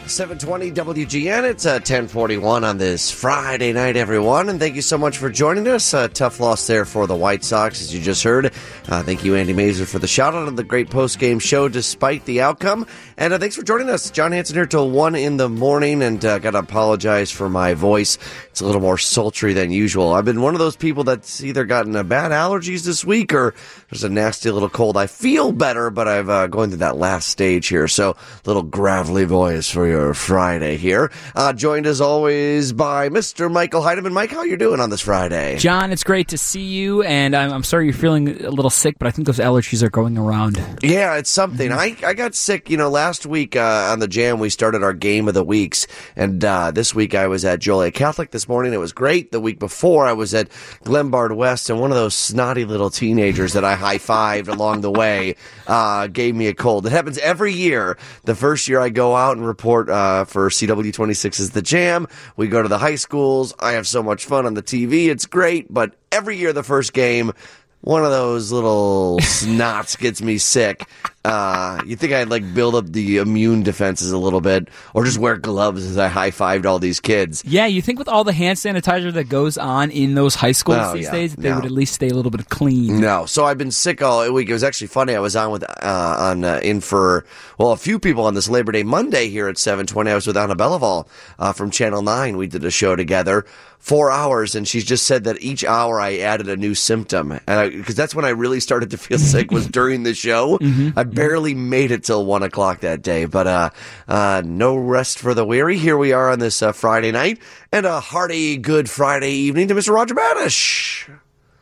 720 WGN. It's 10:41 on this Friday night, everyone, and thank you so much for joining us. Tough loss there for the White Sox, as you just heard. Thank you, Andy Mazer, for the shout-out of the great post-game show despite the outcome. And thanks for joining us. John Hanson here till 1 in the morning, and got to apologize for my voice. It's a little more sultry than usual. I've been one of those people that's either gotten bad allergies this week or there's a nasty little cold. I feel better, but I've going through that last stage here, so little gravelly voice for your Friday here. Joined as always by Mr. Michael Heidemann. Mike, how you doing on this Friday? John, it's great to see you, and I'm sorry you're feeling a little sick, but I think those allergies are going around. Yeah, it's something. I got sick, last week on the Jam we started our Game of the Weeks, and this week I was at Joliet Catholic this morning. It was great. The week before I was at Glenbard West, and one of those snotty little teenagers that I high-fived along the way gave me a cold. It happens every year. The first year I go out and report for CW26's The Jam. We go to the high schools. I have so much fun on the TV. It's great, but every year the first game, one of those little snots gets me sick. You think I'd build up the immune defenses a little bit, or just wear gloves as I high-fived all these kids. Yeah, you think with all the hand sanitizer that goes on in those high schools these days, that they would at least stay a little bit clean. No, so I've been sick all week. It was actually funny. I was on with in for a few people on this Labor Day Monday here at 720. I was with Anna Belival from Channel 9. We did a show together. 4 hours, and she's just said that each hour I added a new symptom, because that's when I really started to feel sick, was during the show. I barely made it till 1 o'clock that day, but no rest for the weary. Here we are on this Friday night, and a hearty good Friday evening to Mr. Roger Banish.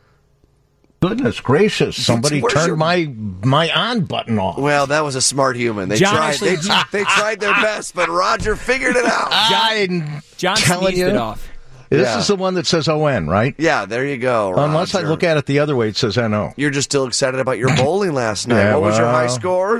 Goodness gracious! Somebody turned my on button off. Well, that was a smart human. They tried their best, but Roger figured it out. John sneezed it off. This is the one that says ON, right? Yeah, there you go, Roger. Unless I look at it the other way, it says NO. You're just still excited about your bowling last night. What was your high score?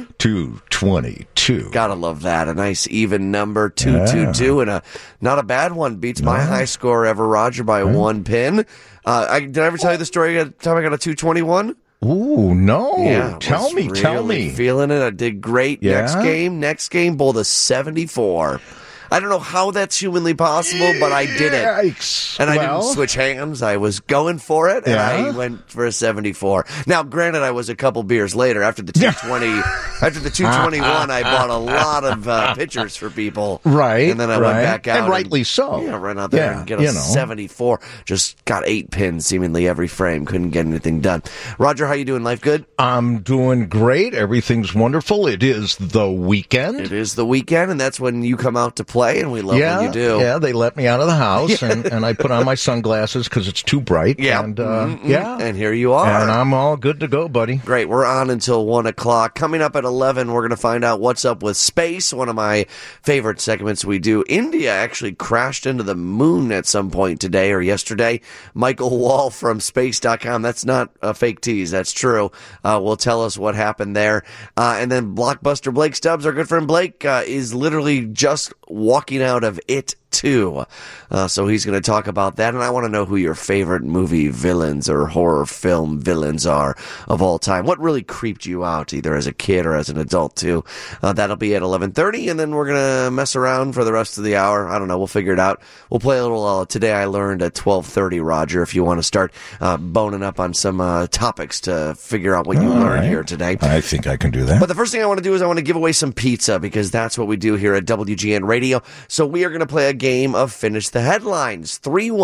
222. Gotta love that. A nice even number, 222, and not a bad one. Beats my high score ever, Roger, by 1 pin. Did I ever tell you the story of the time I got a 221? Ooh, no. Yeah, tell me. Feeling it. I did great. Yeah? Next game, bowled a 74. I don't know how that's humanly possible, but I did it. Yikes. And I didn't switch hands. I was going for it, and I went for a 74. Now, granted, I was a couple beers later. After the 220, after the 221, I bought a lot of pitchers for people. Right. And then I went back out. And rightly so. Yeah, run out there and get a 74. Just got 8 pins seemingly every frame. Couldn't get anything done. Roger, how you doing? Life good? I'm doing great. Everything's wonderful. It is the weekend. It is the weekend, and that's when you come out to play, and we love when you do. Yeah, they let me out of the house, and I put on my sunglasses because it's too bright. Yeah. And, and here you are. And I'm all good to go, buddy. Great. We're on until 1 o'clock. Coming up at 11, we're going to find out what's up with space, one of my favorite segments we do. India actually crashed into the moon at some point today or yesterday. Michael Wall from Space.com. That's not a fake tease. That's true. Will tell us what happened there. And then Blockbuster Blake Stubbs, our good friend Blake, is literally just walking out of It too. So he's going to talk about that, and I want to know who your favorite movie villains or horror film villains are of all time. What really creeped you out, either as a kid or as an adult too? That'll be at 11:30, and then we're going to mess around for the rest of the hour. I don't know. We'll figure it out. We'll play a little Today I Learned at 12:30, Roger, if you want to start boning up on some topics to figure out what you learned here today. I think I can do that. But the first thing I want to do is I want to give away some pizza, because that's what we do here at WGN Radio. So we are going to play a game of Finish the Headlines.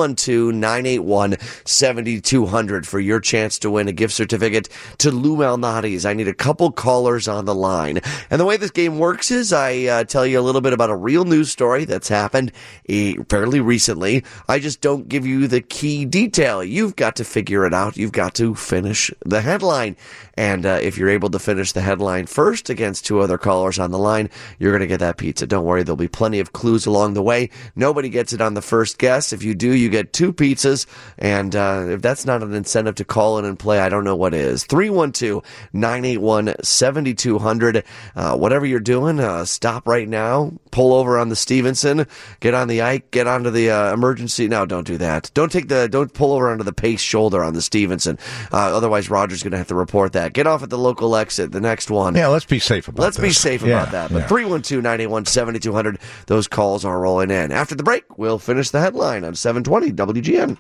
312-981-7200 for your chance to win a gift certificate to Lou Malnati's. I need a couple callers on the line. And the way this game works is I tell you a little bit about a real news story that's happened fairly recently. I just don't give you the key detail. You've got to figure it out. You've got to finish the headline. And if you're able to finish the headline first against 2 other callers on the line, you're going to get that pizza. Don't worry, there'll be plenty of clues along the way. Nobody gets it on the first guess. If you do, you get 2 pizzas. And if that's not an incentive to call in and play, I don't know what is. 312-981-7200. Whatever you're doing, stop right now. Pull over on the Stevenson. Get on the Ike. Get onto the emergency. No, don't do that. Don't pull over onto the Pace shoulder on the Stevenson. Otherwise, Roger's going to have to report that. Get off at the local exit. The next one. Yeah, let's be safe about Let's be safe about that. But 312-981-7200. Those calls are rolling in. After the break, we'll finish the headline on 720 WGN.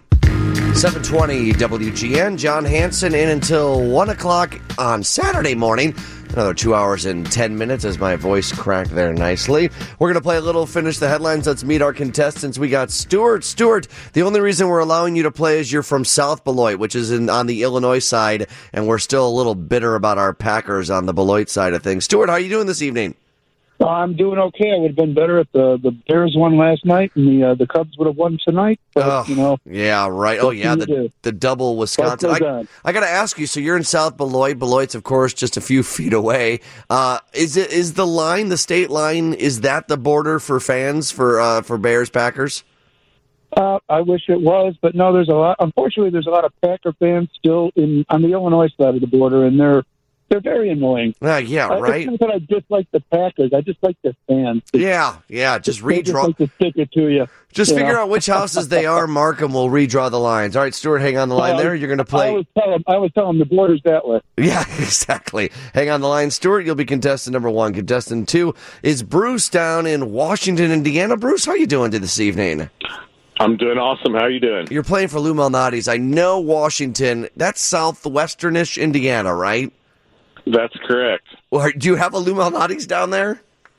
720 WGN. John Hanson in until 1 o'clock on Saturday morning. Another 2 hours and 10 minutes as my voice cracked there nicely. We're going to play a little Finish the Headlines. Let's meet our contestants. We got Stuart. Stuart, the only reason we're allowing you to play is you're from South Beloit, which is on the Illinois side, and we're still a little bitter about our Packers on the Beloit side of things. Stuart, how are you doing this evening? I'm doing okay. I would have been better if the Bears won last night and the Cubs would have won tonight. But, yeah, right. Oh, yeah, the double Wisconsin. I got to ask you, so you're in South Beloit. Beloit's, of course, just a few feet away. Is the line, the state line, is that the border for fans for Bears, Packers? I wish it was, but no, unfortunately, there's a lot of Packer fans still on the Illinois side of the border, and they're very annoying. Right. It's not that I dislike the Packers. I just like the fans. Yeah. Just redraw. They just like to stick it to you. Just figure out which houses they are, mark them, we'll redraw the lines. All right, Stuart, hang on the line there. You're going to play. I always tell them the border's that way. Yeah, exactly. Hang on the line, Stuart. You'll be contestant number 1. Contestant 2 is Bruce down in Washington, Indiana. Bruce, how are you doing this evening? I'm doing awesome. How are you doing? You're playing for Lou Malnati's. I know Washington. That's southwesternish Indiana, right? That's correct. Well, do you have a Lou Malnati's down there?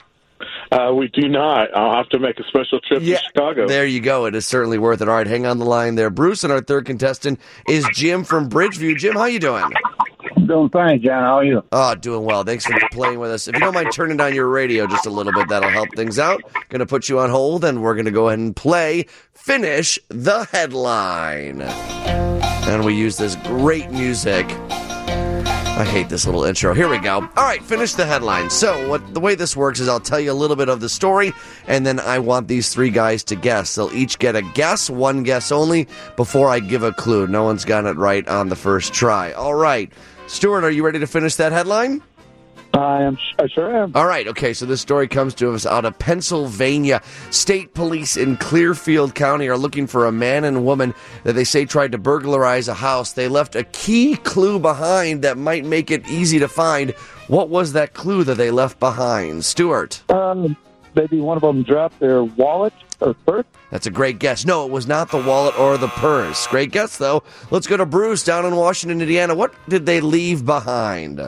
We do not. I'll have to make a special trip to Chicago. There you go. It is certainly worth it. All right, hang on the line there. Bruce, and our third contestant is Jim from Bridgeview. Jim, how you doing? I'm doing fine, John. How are you? Oh, doing well. Thanks for playing with us. If you don't mind turning down your radio just a little bit, that'll help things out. Going to put you on hold, and we're going to go ahead and play Finish the Headline. And we use this great music. I hate this little intro. Here we go. All right, finish the headline. So the way this works is I'll tell you a little bit of the story, and then I want these 3 guys to guess. They'll each get a guess, 1 guess only, before I give a clue. No one's gotten it right on the first try. All right. Stuart, are you ready to finish that headline? I sure am. All right, okay, so this story comes to us out of Pennsylvania. State police in Clearfield County are looking for a man and woman that they say tried to burglarize a house. They left a key clue behind that might make it easy to find. What was that clue that they left behind? Stuart? Maybe one of them dropped their wallet or purse? That's a great guess. No, it was not the wallet or the purse. Great guess, though. Let's go to Bruce down in Washington, Indiana. What did they leave behind?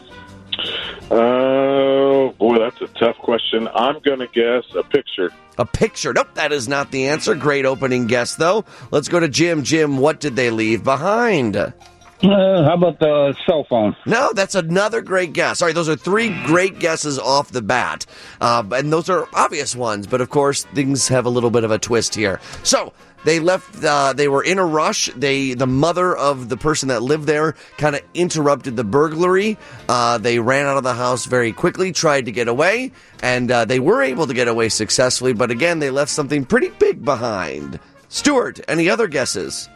Oh, boy, that's a tough question. I'm going to guess a picture. A picture. Nope, that is not the answer. Great opening guess, though. Let's go to Jim. Jim, what did they leave behind? How about the cell phone? No, that's another great guess. All right, those are 3 great guesses off the bat. And those are obvious ones, but of course, things have a little bit of a twist here. So, they left, they were in a rush. The mother of the person that lived there kind of interrupted the burglary. They ran out of the house very quickly, tried to get away, and they were able to get away successfully, but again, they left something pretty big behind. Stuart, any other guesses?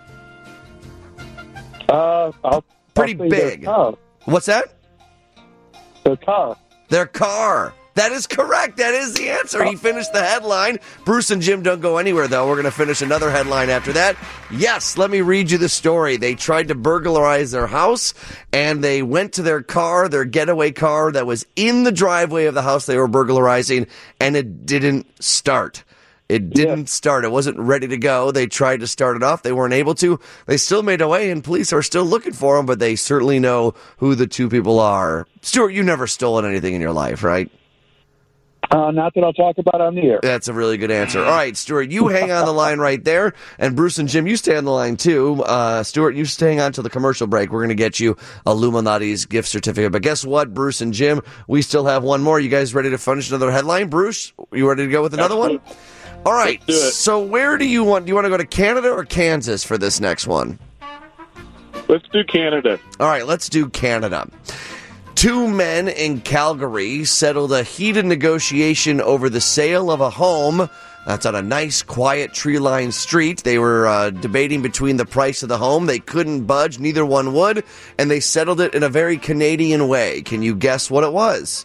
Pretty big. What's that? Their car. Their car. That is correct. That is the answer. He finished the headline. Bruce and Jim don't go anywhere, though. We're going to finish another headline after that. Yes, let me read you the story. They tried to burglarize their house, and they went to their car, their getaway car that was in the driveway of the house they were burglarizing, and it didn't start. It didn't start. It wasn't ready to go. They tried to start it off. They weren't able to. They still made away, and police are still looking for them, but they certainly know who the 2 people are. Stuart, you've never stolen anything in your life, right? Not that I'll talk about on the air. That's a really good answer. All right, Stuart, you hang on the line right there. And Bruce and Jim, you stay on the line, too. Stuart, you stay on till the commercial break. We're going to get you a Lou Malnati's gift certificate. But guess what, Bruce and Jim? We still have one more. You guys ready to finish another headline? Bruce, you ready to go with another one? All right. So where do you want to go to Canada or Kansas for this next one? Let's do Canada. All right, let's do Canada. Two men in Calgary settled a heated negotiation over the sale of a home that's on a nice, quiet, tree-lined street. They were debating between the price of the home. They couldn't budge. Neither one would. And they settled it in a very Canadian way. Can you guess what it was?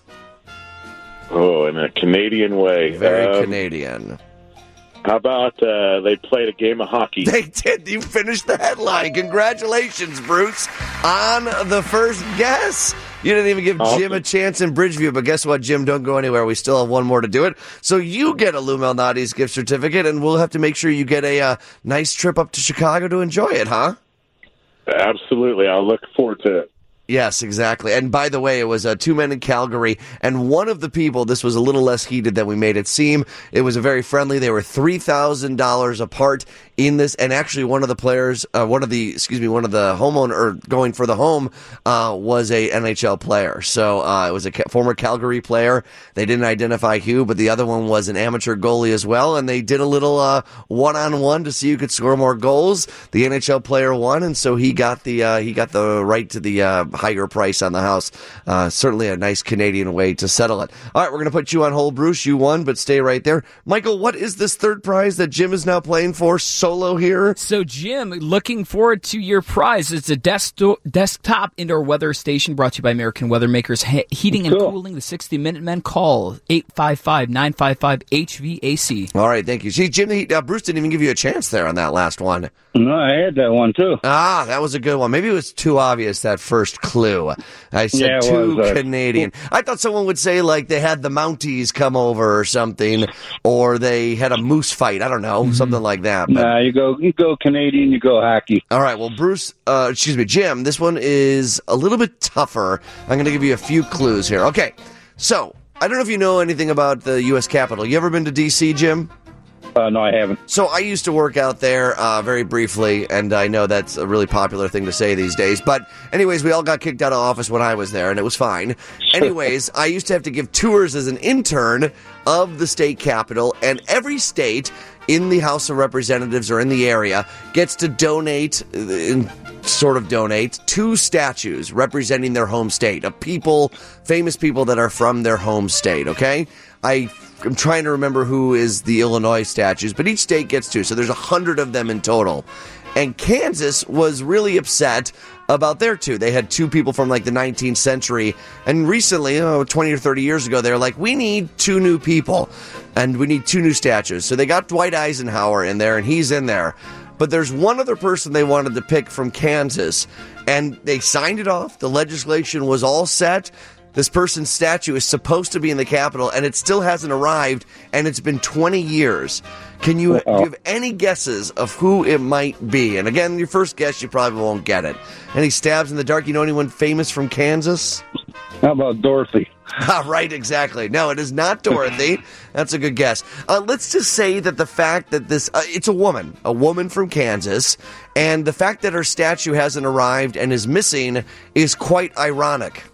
Oh, in a Canadian way. Very Canadian. How about they played a game of hockey? They did. You finished the headline. Congratulations, Bruce, on the first guess. You didn't even give Jim a chance in Bridgeview, but guess what, Jim? Don't go anywhere. We still have one more to do it. So you get a Lou Malnati's gift certificate, and we'll have to make sure you get a nice trip up to Chicago to enjoy it, huh? Absolutely. I'll look forward to it. Yes, exactly. And by the way, it was two men in Calgary, and one of the people, this was a little less heated than we made it seem. It was a very friendly. They were $3,000 apart in this, and actually one of the players, one of the homeowner, or going for the home, was a NHL player. So it was a former Calgary player. They didn't identify who, but the other one was an amateur goalie as well, and they did a little one-on-one to see who could score more goals. The NHL player won, and so he got the right to the higher price on the house. Certainly a nice Canadian way to settle it. All right, we're going to put you on hold, Bruce. You won, but stay right there. Michael, what is this third prize that Jim is now playing for solo here? So, Jim, looking forward to your prize. It's a desktop indoor weather station brought to you by American Weather Makers. Heating and cooling the 60 Minutemen. Call 855-955-HVAC. All right, thank you. See, Jim, Bruce didn't even give you a chance there on that last one. No, I had that one, too. Ah, that was a good one. Maybe it was too obvious, that first clue. I said too Canadian. I thought someone would say, like, they had the Mounties come over or something, or they had a moose fight. I don't know, something like that. But... Nah, you go Canadian, you go hockey. All right, well, Jim, this one is a little bit tougher. I'm going to give you a few clues here. Okay, so, I don't know if you know anything about the U.S. Capitol. You ever been to D.C., Jim? No, I haven't. So I used to work out there very briefly, and I know that's a really popular thing to say these days. But anyways, we all got kicked out of office when I was there, and it was fine. Anyways, I used to have to give tours as an intern of the state capitol, and every state in the House of Representatives or in the area gets to donate two statues representing their home state, of people, famous people that are from their home state, okay? I'm trying to remember who is the Illinois statues, but each state gets two, so there's 100 of them in total. And Kansas was really upset about their two. They had two people from like the 19th century, and recently, 20 or 30 years ago, they were like, we need two new people, and we need two new statues. So they got Dwight Eisenhower in there, and he's in there. But there's one other person they wanted to pick from Kansas, and they signed it off. The legislation was all set. This person's statue is supposed to be in the Capitol, and it still hasn't arrived, and it's been 20 years. Can you give any guesses of who it might be? And again, your first guess, you probably won't get it. Any stabs in the dark? You know anyone famous from Kansas? How about Dorothy? Right, exactly. No, it is not Dorothy. That's a good guess. Let's just say that the fact that it's a woman from Kansas, and the fact that her statue hasn't arrived and is missing is quite ironic.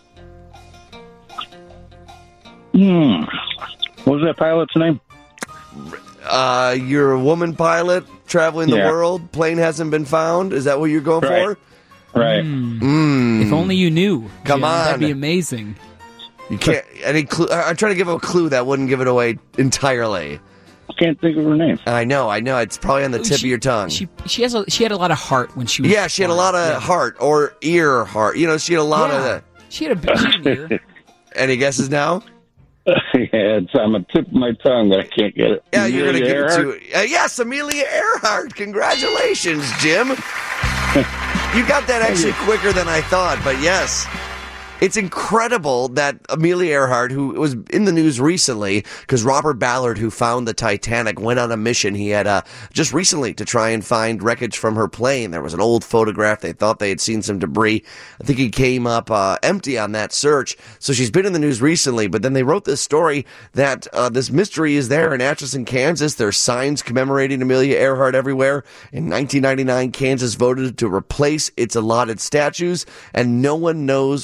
What was that pilot's name? You're a woman pilot traveling the world. Plane hasn't been found. Is that what you're going for? Right. If only you knew. Come on. That'd be amazing. You can't. Any clue? I'm trying to give a clue that wouldn't give it away entirely. I can't think of her name. I know. It's probably on the tip of your tongue. She had a lot of heart when she was. Yeah, she had a lot of heart or ear heart. You know, she had a lot of that. She had a big ear. Any guesses now? It's on the tip of my tongue, but I can't get it. Yeah, you're going to give it to... yes, Amelia Earhart. Congratulations, Jim. You got that actually quicker than I thought, but yes. It's incredible that Amelia Earhart, who was in the news recently, because Robert Ballard, who found the Titanic, went on a mission. He had just recently to try and find wreckage from her plane. There was an old photograph. They thought they had seen some debris. I think he came up empty on that search. So she's been in the news recently, but then they wrote this story that this mystery is there in Atchison, Kansas. There's signs commemorating Amelia Earhart everywhere. In 1999, Kansas voted to replace its allotted statues, and no one knows what has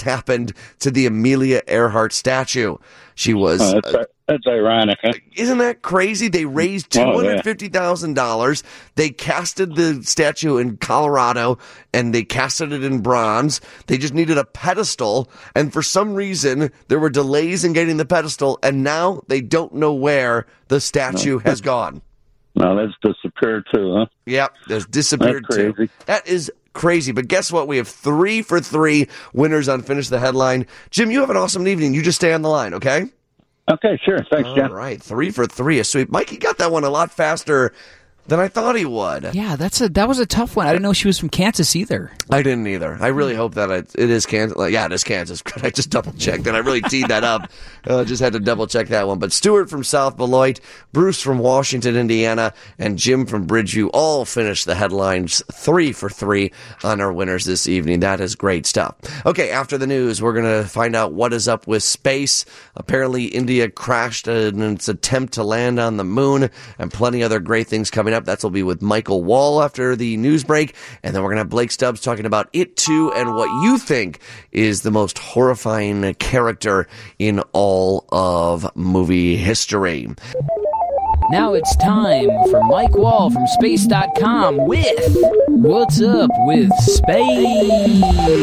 happened to the Amelia Earhart statue. She was... That's ironic, huh? Isn't that crazy? They raised $250,000. They casted the statue in Colorado, and they casted it in bronze. They just needed a pedestal, and for some reason, there were delays in getting the pedestal, and now they don't know where the statue has gone. Well, that's disappeared too, huh? Yep, there's disappeared That's crazy. too. That is crazy, but guess what? We have 3 for 3 winners on Finish the Headline. Jim, you have an awesome evening. You just stay on the line, okay? Okay, sure. Thanks, Jeff. All right, 3 for 3 is sweet. Mikey got that one a lot faster than I thought he would. Yeah, that was a tough one. I didn't know she was from Kansas either. I didn't either. I really hope that it is Kansas. Yeah, it is Kansas. I just double-checked that. I really teed that up. Just had to double-check that one. But Stuart from South Beloit, Bruce from Washington, Indiana, and Jim from Bridgeview all finished the headlines 3 for 3 on our winners this evening. That is great stuff. Okay, after the news, we're going to find out what is up with space. Apparently, India crashed in its attempt to land on the moon, and plenty other great things coming up. That will be with Michael Wall after the news break. And then we're going to have Blake Stubbs talking about It Too and what you think is the most horrifying character in all of movie history. Now it's time for Mike Wall from Space.com with What's Up with Space?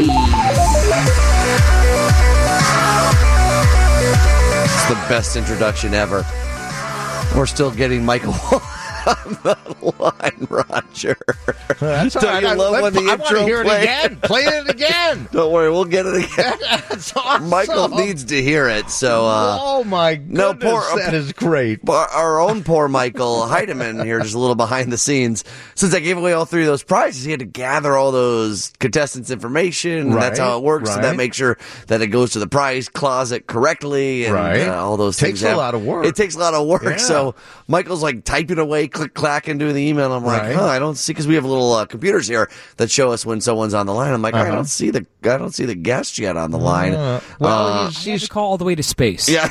It's the best introduction ever. We're still getting Michael Wall on the line, Roger. That's all right. You love when the I want intro to hear it plays? again. Play it again. Don't worry, we'll get it again. That's awesome. Michael needs to hear it. So, oh my goodness, that is great. Our own poor Michael Heidemann here, just a little behind the scenes. Since I gave away all 3 of those prizes, he had to gather all those contestants' information, and that's how it works. So that makes sure that it goes to the prize closet correctly, and all those things. Takes a lot of work. It takes a lot of work. Yeah. So Michael's like typing away, click-clack, and doing the email. I'm like, I don't see, because we have little computers here that show us when someone's on the line. I'm like, I don't see the guest yet on the line. Well, he's to call all the way to space. Yeah.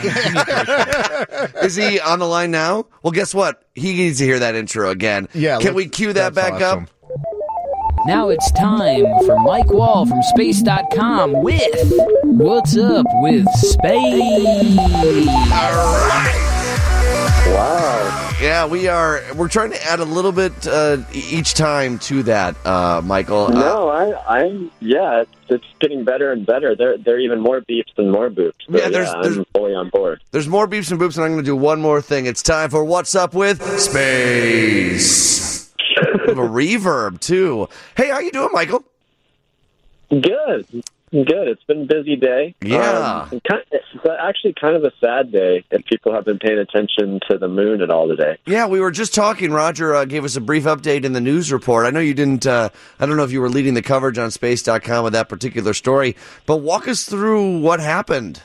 Is he on the line now? Well, guess what? He needs to hear that intro again. Yeah. Can we cue that back up? Now it's time for Mike Wall from Space.com with What's Up with Space? All right. Wow. Yeah, we're trying to add a little bit each time to that, Michael. No, it's getting better and better. There are even more beeps and more boops. So, I'm fully on board. There's more beeps and boops, and I'm going to do one more thing. It's time for What's Up with Space. A little reverb, too. Hey, how you doing, Michael? Good. It's been a busy day. Yeah. It's actually kind of a sad day if people have been paying attention to the moon at all today. Yeah, we were just talking. Roger gave us a brief update in the news report. I know you didn't, I don't know if you were leading the coverage on Space.com with that particular story, but walk us through what happened.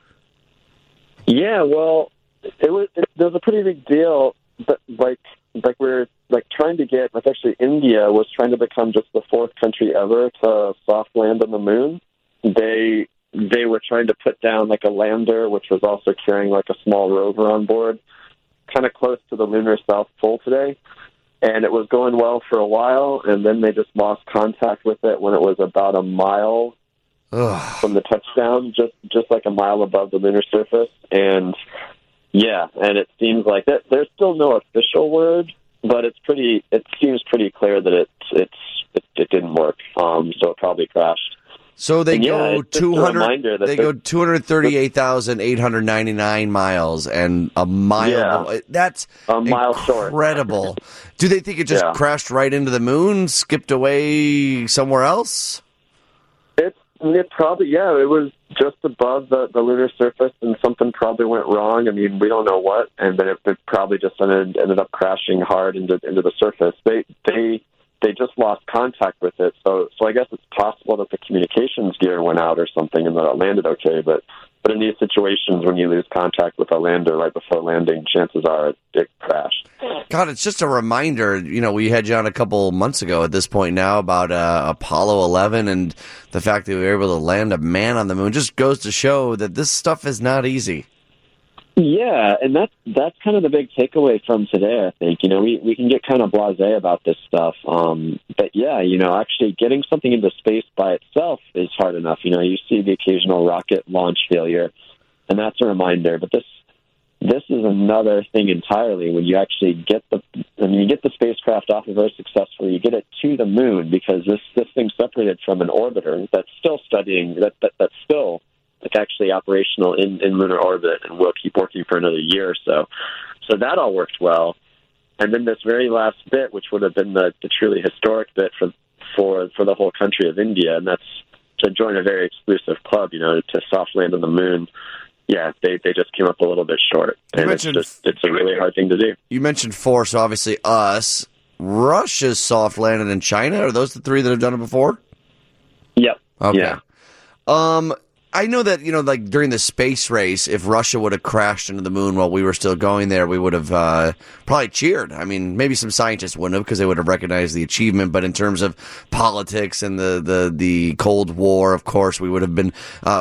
Yeah, well, it was a pretty big deal, but like we're trying to get, actually India was trying to become just the 4th country ever to soft land on the moon. They were trying to put down a lander, which was also carrying a small rover on board, kind of close to the lunar South Pole today. And it was going well for a while, and then they just lost contact with it when it was about a mile from the touchdown, just like a mile above the lunar surface. And and it seems like that there's still no official word, but it seems pretty clear that it didn't work. So it probably crashed. So they go 238,899 miles, and a mile. Yeah, that's a mile short. Incredible. Do they think it just crashed right into the moon, skipped away somewhere else? It probably, it was just above the lunar surface, and something probably went wrong. I mean, we don't know what, and then it probably just ended up crashing hard into the surface. They just lost contact with it, so I guess it's possible that the communications gear went out or something, and that it landed okay. But in these situations, when you lose contact with a lander right before landing, chances are it crashed. God, it's just a reminder. We had you on a couple months ago at this point now about Apollo 11 and the fact that we were able to land a man on the moon. Just goes to show that this stuff is not easy. Yeah, and that's kind of the big takeaway from today, I think. We can get kind of blasé about this stuff. But yeah, actually getting something into space by itself is hard enough. You see the occasional rocket launch failure, and that's a reminder. But this is another thing entirely when you actually get the spacecraft off of Earth successfully, you get it to the moon, because this thing's separated from an orbiter that's still studying, that's still actually operational in lunar orbit, and will keep working for another year or so. So that all worked well. And then this very last bit, which would have been the truly historic bit for the whole country of India, and that's to join a very exclusive club, to soft land on the moon. Yeah, they just came up a little bit short. And it's a really hard thing to do. You mentioned four, so obviously us. Russia's soft landed in China. Are those the three that have done it before? Yep. Okay. Yeah. I know that, like during the space race, if Russia would have crashed into the moon while we were still going there, we would have probably cheered. I mean, maybe some scientists wouldn't have, because they would have recognized the achievement. But in terms of politics and the Cold War, of course, we would have been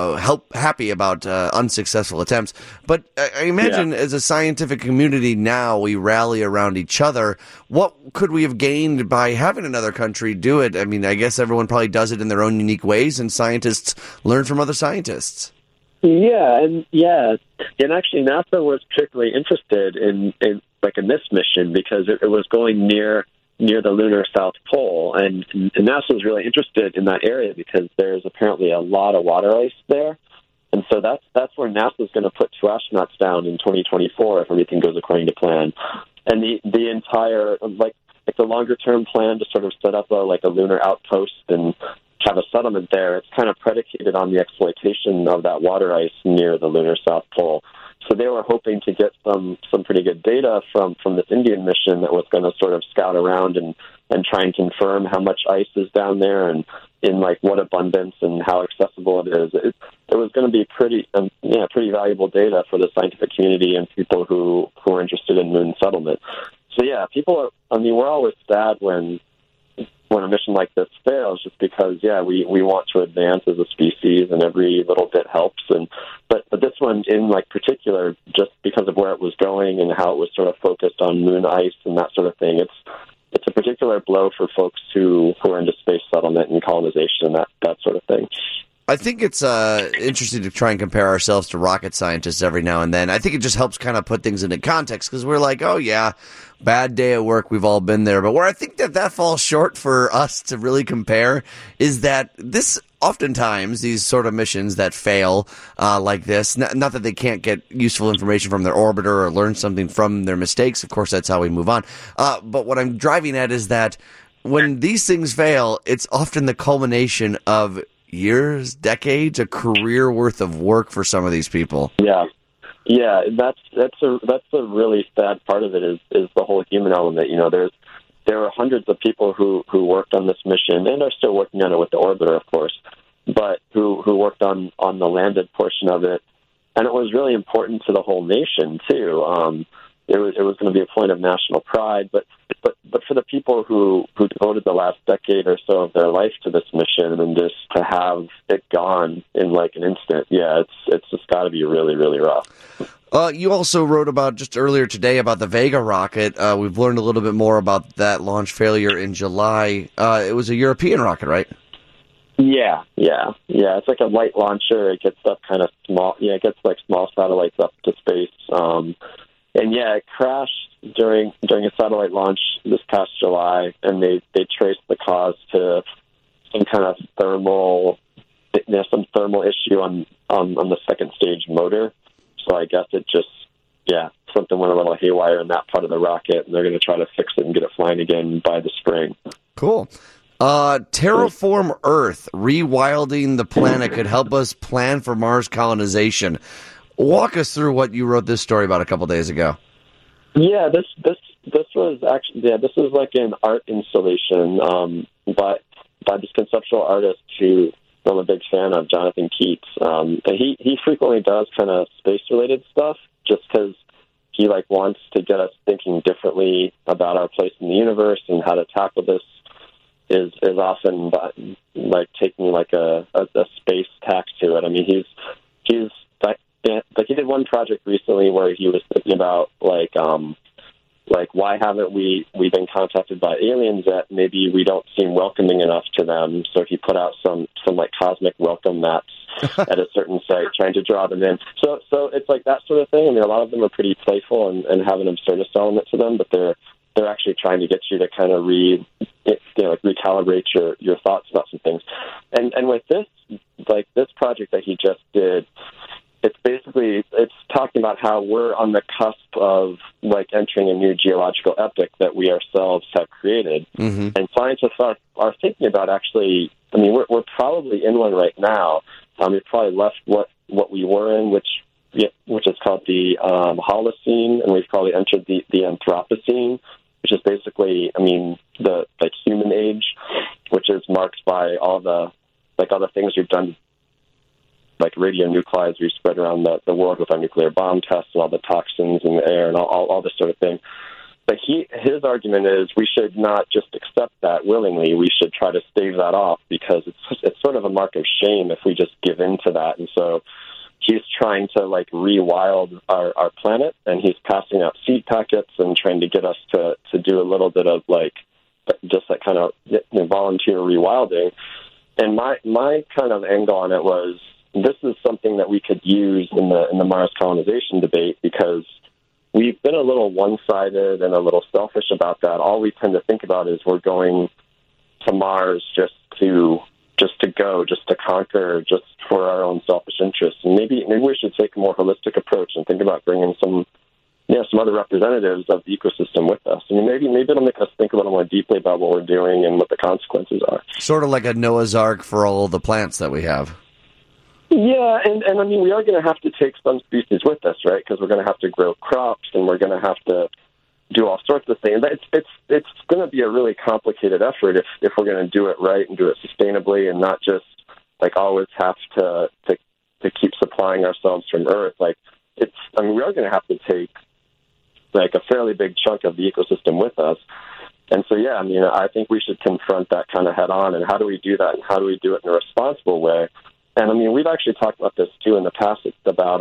happy about unsuccessful attempts. But I imagine as a scientific community now, we rally around each other. What could we have gained by having another country do it? I mean, I guess everyone probably does it in their own unique ways, and scientists learn from other scientists. Yeah, and actually NASA was particularly interested in this mission, because it was going near the lunar South Pole, and NASA was really interested in that area because there's apparently a lot of water ice there. And so that's where NASA is going to put 2 astronauts down in 2024 if everything goes according to plan. And the entire the longer term plan to sort of set up a lunar outpost and have a settlement there, it's kind of predicated on the exploitation of that water ice near the lunar South Pole. So they were hoping to get some pretty good data from this Indian mission that was going to sort of scout around and try and confirm how much ice is down there and in what abundance and how accessible it is. It was going to be pretty valuable data for the scientific community and people who are interested in moon settlement. So yeah, we're always sad when a mission like this fails, just because we want to advance as a species and every little bit helps. But this one in particular, just because of where it was going and how it was sort of focused on moon ice and that sort of thing, it's a particular blow for folks who are into space settlement and colonization and that sort of thing. I think it's interesting to try and compare ourselves to rocket scientists every now and then. I think it just helps kind of put things into context, because we're like, oh yeah, bad day at work, we've all been there. But where I think that falls short for us to really compare is that this oftentimes, these sort of missions that fail like this, not that they can't get useful information from their orbiter or learn something from their mistakes. Of course, that's how we move on. But what I'm driving at is that when these things fail, it's often the culmination of years, decades, a career worth of work for some of these people. Yeah, that's a really sad part of it is the whole human element. There are hundreds of people who worked on this mission and are still working on it with the orbiter, of course, but who worked on the landed portion of it, and it was really important to the whole nation too. It was going to be a point of national pride, but for the people who devoted the last decade or so of their life to this mission, and just to have it gone in an instant, it's just got to be really, really rough. You also wrote about just earlier today about the Vega rocket. We've learned a little bit more about that launch failure in July. It was a European rocket, right? Yeah. It's like a light launcher. It gets up kind of small. Yeah, it gets small satellites up to space. And it crashed during a satellite launch this past July, and they traced the cause to some kind of thermal issue on the second stage motor. So I guess it just something went a little haywire in that part of the rocket, and they're going to try to fix it and get it flying again by the spring. Cool. Terraform Earth, rewilding the planet could help us plan for Mars colonization. Walk us through what you wrote this story about a couple days ago. Yeah, this was actually this is like an art installation by this conceptual artist who I'm a big fan of, Jonathan Keats. And he frequently does kind of space related stuff just because he wants to get us thinking differently about our place in the universe and how to tackle this. Is often taking a space tack to it. I mean, he's he did one project recently where he was thinking about like why haven't we been contacted by aliens that maybe we don't seem welcoming enough to them? So he put out some like cosmic welcome maps at a certain site, trying to draw them in. So it's like that sort of thing. I mean, a lot of them are pretty playful and have an absurdist element to them, but they're actually trying to get you to kind of recalibrate your thoughts about some things. And with this project that he just did, it's talking about how we're on the cusp of like entering a new geological epoch that we ourselves have created. Mm-hmm. And scientists are thinking about actually, I mean, we're probably in one right now. We've probably left what we were in, which is called the Holocene, and we've probably entered the Anthropocene, which is basically, I mean, the human age, which is marked by all the things we've done, like radionuclides we spread around the world with our nuclear bomb tests and all the toxins in the air and all this sort of thing. But his argument is we should not just accept that willingly. We should try to stave that off because it's sort of a mark of shame if we just give in to that. And so he's trying to like rewild our planet, and he's passing out seed packets and trying to get us to do a little bit of like just that kind of volunteer rewilding. And my kind of angle on it was, this is something that we could use in the Mars colonization debate because we've been a little one-sided and a little selfish about that. All we tend to think about is we're going to Mars just to conquer, just for our own selfish interests. And maybe we should take a more holistic approach and think about bringing some other representatives of the ecosystem with us. I mean, maybe it'll make us think a little more deeply about what we're doing and what the consequences are. Sort of like a Noah's Ark for all the plants that we have. Yeah, and I mean, we are going to have to take some species with us, right? Because we're going to have to grow crops, and we're going to have to do all sorts of things. It's going to be a really complicated effort if we're going to do it right and do it sustainably, and not just like always have to keep supplying ourselves from Earth. Like we are going to have to take like a fairly big chunk of the ecosystem with us. And so, yeah, I mean, I think we should confront that kind of head on. And how do we do that? And how do we do it in a responsible way? And I mean, we've actually talked about this too in the past. It's about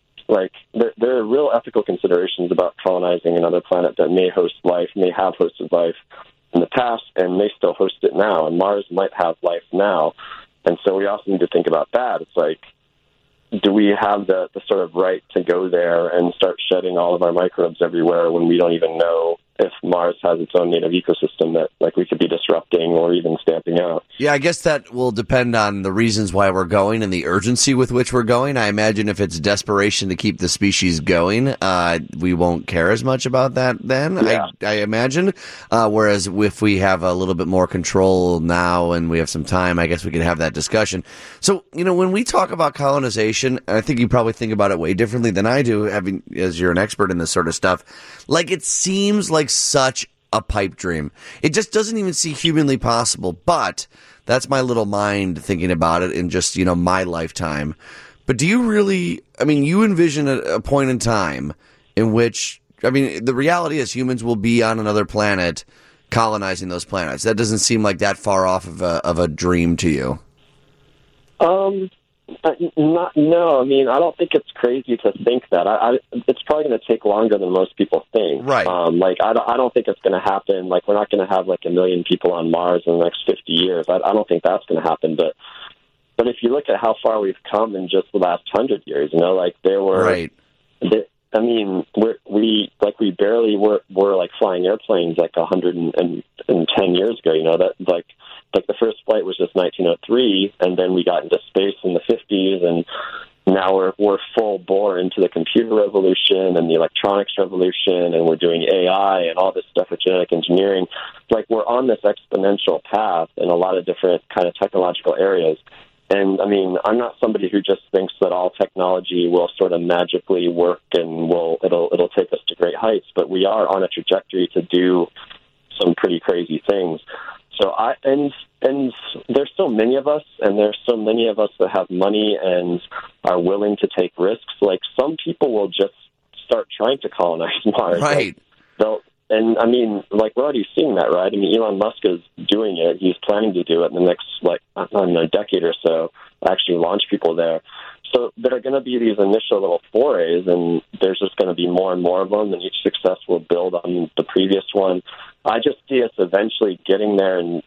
there are real ethical considerations about colonizing another planet that may host life, may have hosted life in the past, and may still host it now. And Mars might have life now, and so we also need to think about that. It's like, do we have the sort of right to go there and start shedding all of our microbes everywhere when we don't even know if Mars has its own native ecosystem that like we could be disrupting or even stamping out? Yeah, I guess that will depend on the reasons why we're going and the urgency with which we're going. I imagine if it's desperation to keep the species going, we won't care as much about that then, yeah. I imagine. Whereas if we have a little bit more control now and we have some time, I guess we could have that discussion. So, when we talk about colonization, I think you probably think about it way differently than I do, as you're an expert in this sort of stuff. Like, it seems like such a pipe dream. It just doesn't even seem humanly possible, but that's my little mind thinking about it in just, my lifetime. But do you really, you envision a point in time in which, the reality is humans will be on another planet colonizing those planets. That doesn't seem like that far off of a dream to you. No, I don't think it's crazy to think that. It's probably going to take longer than most people think. Right. I don't think it's going to happen. Like, we're not going to have like 1 million people on Mars in the next 50 years. I don't think that's going to happen. But if you look at how far we've come in just the last 100 years, there were. Right. We barely were like flying airplanes like 110 years ago. That like the first flight was just 1903, and then we got into space in the 50s, and now we're full bore into the computer revolution and the electronics revolution, and we're doing AI and all this stuff with genetic engineering. Like, we're on this exponential path in a lot of different kind of technological areas. And I'm not somebody who just thinks that all technology will sort of magically work and it'll take us to great heights, but we are on a trajectory to do some pretty crazy things. So and there's so many of us, and there's so many of us that have money and are willing to take risks. Like, some people will just start trying to colonize Mars. Right. We're already seeing that, right? Elon Musk is doing it. He's planning to do it in the next, a decade or so, actually launch people there. So there are going to be these initial little forays, and there's just going to be more and more of them, and each success will build on the previous one. I just see us eventually getting there, and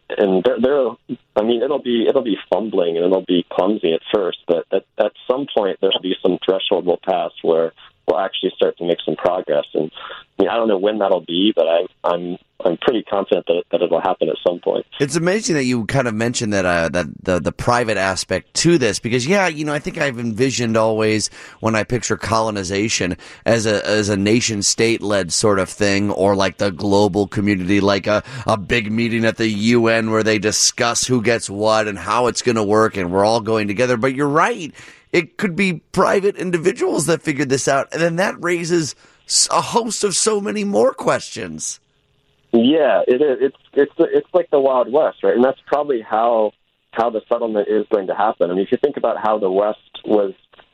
I mean, it'll be fumbling and it'll be clumsy at first, but at some point there'll be some threshold we'll pass where we'll actually start to make some progress. And I mean, I don't know when that'll be, but I'm pretty confident that it'll happen at some point. It's amazing that you kind of mentioned that the private aspect to this, because I think I've envisioned always when I picture colonization as a nation state led sort of thing, or like the global community, like a big meeting at the UN where they discuss who gets what and how it's going to work, and we're all going together. But you're right. It could be private individuals that figured this out, and then that raises a host of so many more questions. Yeah, it is. It's like the Wild West, right? And that's probably how the settlement is going to happen. I mean, if you think about how the West was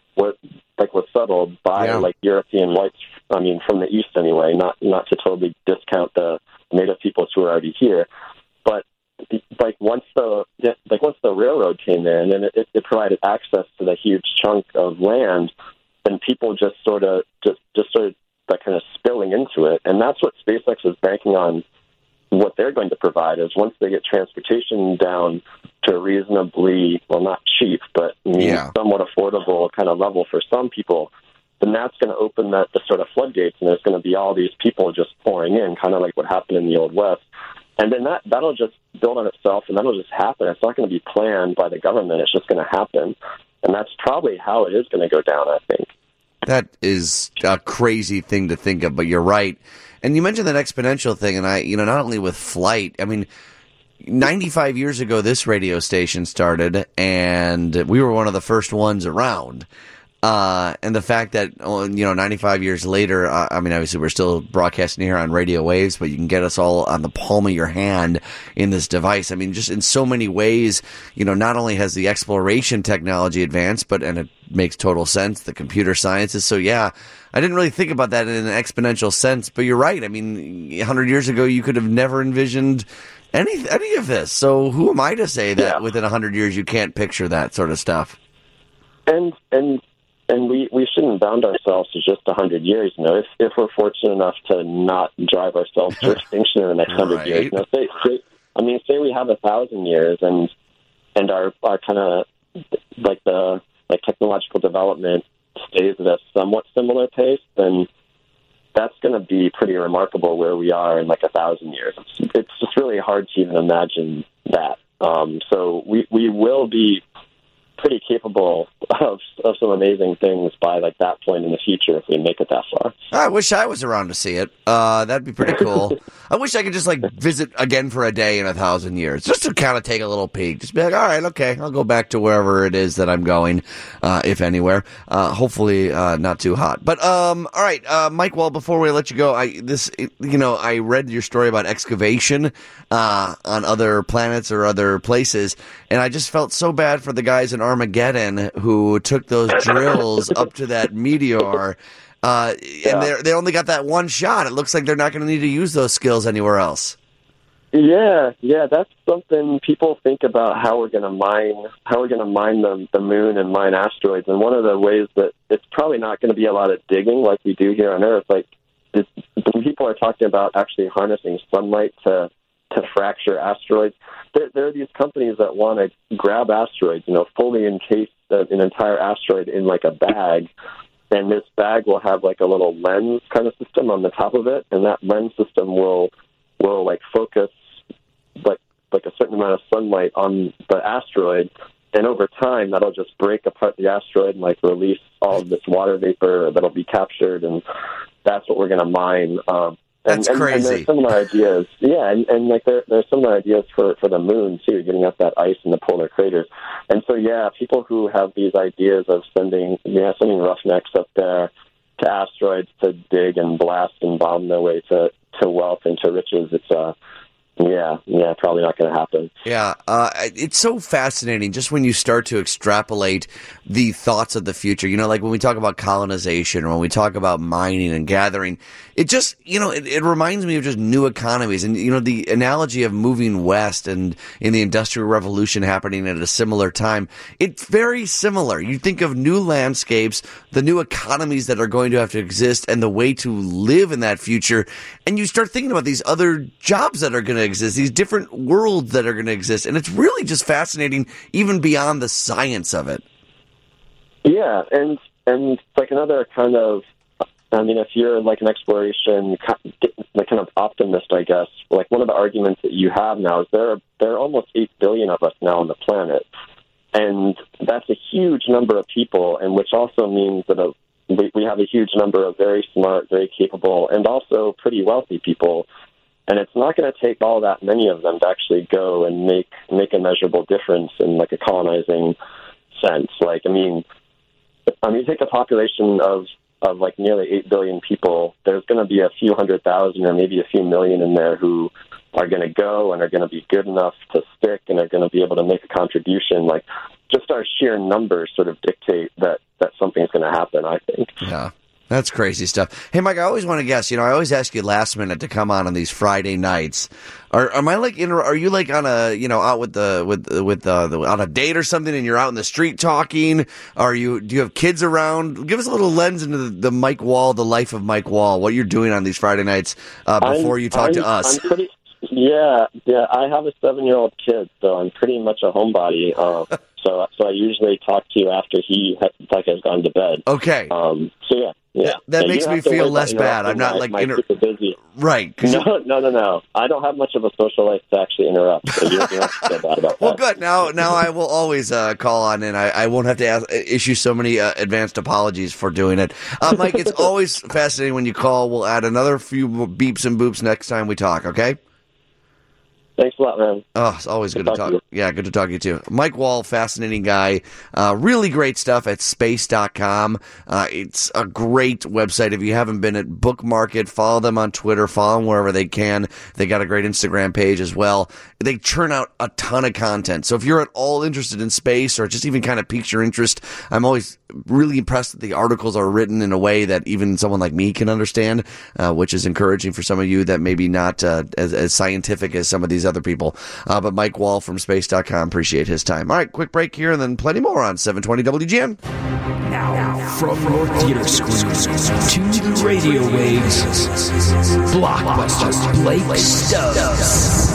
settled by like European whites, I mean, from the East anyway, not to totally discount the native peoples who are already here, but once the railroad came in and it provided access to the huge chunk of land, then people just started kind of spilling into it, and that's what SpaceX is banking on. What they're going to provide is once they get transportation down to a reasonably, well, not cheap, but somewhat affordable kind of level for some people, then that's going to open the sort of floodgates, and there's going to be all these people just pouring in, kind of like what happened in the Old West. And then that'll just build on itself, and that'll just happen. It's not going to be planned by the government. It's just going to happen. And that's probably how it is going to go down, I think. That is a crazy thing to think of, but you're right. And you mentioned that exponential thing, and not only with flight, I mean, 95 years ago, this radio station started, and we were one of the first ones around. And the fact that, 95 years later, I mean, obviously we're still broadcasting here on radio waves, but you can get us all on the palm of your hand in this device. I mean, just in so many ways, not only has the exploration technology advanced, and it makes total sense, the computer sciences. So I didn't really think about that in an exponential sense, but you're right. I mean, 100 years ago, you could have never envisioned any of this. So who am I to say that within 100 years you can't picture that sort of stuff? And we shouldn't bound ourselves to just 100 years. If we're fortunate enough to not drive ourselves to extinction in the next 100 years. Say we have 1,000 years, and our kind of the technological development stays at a somewhat similar pace, then that's going to be pretty remarkable where we are in 1,000 years. It's just really hard to even imagine that. So we will be pretty capable of some amazing things by that point in the future if we make it that far. I wish I was around to see it. That'd be pretty cool. I wish I could just visit again for a day in 1,000 years, just to kind of take a little peek. Just be like, all right, okay, I'll go back to wherever it is that I'm going, if anywhere. Hopefully not too hot. But all right, Mike. Well, before we let you go, I read your story about excavation on other planets or other places, and I just felt so bad for the guys in Armageddon who took those drills up to that meteor, and they only got that one shot. It looks like they're not going to need to use those skills anywhere else. Yeah, that's something people think about, how we're going to mine the moon and mine asteroids. And one of the ways that it's probably not going to be a lot of digging like we do here on Earth. When people are talking about actually harnessing sunlight to fracture asteroids, there are these companies that want to grab asteroids, fully encase an entire asteroid in a bag, and this bag will have a little lens kind of system on the top of it, and that lens system will focus a certain amount of sunlight on the asteroid, and over time that'll just break apart the asteroid and release all of this water vapor that'll be captured, and that's what we're going to mine. That's crazy. And there's similar ideas, there's similar ideas for the moon too, getting up that ice in the polar craters. And so people who have these ideas of sending roughnecks up there to asteroids to dig and blast and bomb their way to wealth and to riches, probably not going to happen. Yeah, it's so fascinating just when you start to extrapolate the thoughts of the future. You know, like when we talk about colonization or when we talk about mining and gathering, it just, it reminds me of just new economies. And, the analogy of moving west and in the Industrial Revolution happening at a similar time, it's very similar. You think of new landscapes, the new economies that are going to have to exist and the way to live in that future. And you start thinking about these other jobs that are going to exist, these different worlds that are going to exist. And it's really just fascinating, even beyond the science of it. Yeah, and like another kind of, if you're like an exploration like kind of optimist, I guess, like one of the arguments that you have now is there are almost 8 billion of us now on the planet. And that's a huge number of people, and which also means that we have a huge number of very smart, very capable, and also pretty wealthy people. And it's not going to take all that many of them to actually go and make a measurable difference in like a colonizing sense. Like, you take a population of like nearly 8 billion people, there's going to be a few 100,000 or maybe a few million in there who are going to go and are going to be good enough to stick and are going to be able to make a contribution. Like, just our sheer numbers sort of dictate that something's going to happen, I think. Yeah. That's crazy stuff. Hey, Mike, I always want to guess. I always ask you last minute to come on these Friday nights. Are you like on a out with on a date or something, and you're out in the street talking? Do you have kids around? Give us a little lens into the Mike Wall, the life of Mike Wall. What you're doing on these Friday nights before you talk to us. Yeah. I have a 7-year-old kid, so I'm pretty much a homebody. So I usually talk to you after he has gone to bed. Okay. So yeah. That makes me feel less bad. I'm not like super busy. Right. No. I don't have much of a social life to actually interrupt. So you don't have to feel bad about that. Well, good. Now I will always call on, and I won't have to issue so many advanced apologies for doing it. Mike, it's always fascinating when you call. We'll add another few beeps and boops next time we talk. Okay. Thanks a lot, man. Oh, it's always good to talk. Yeah, good to talk to you, too. Mike Wall, fascinating guy. Really great stuff at space.com. It's a great website. If you haven't been, bookmark it. Follow them on Twitter. Follow them wherever they can. They got a great Instagram page as well. They churn out a ton of content. So if you're at all interested in space or just even kind of piques your interest, I'm always really impressed that the articles are written in a way that even someone like me can understand, which is encouraging for some of you that maybe not as scientific as some of these other people. But Mike Wall from space.com, appreciate his time. All right, quick break here and then plenty more on 720 WGN. Now, from your theater screens to the radio waves, Blockbuster Blake Stubbs.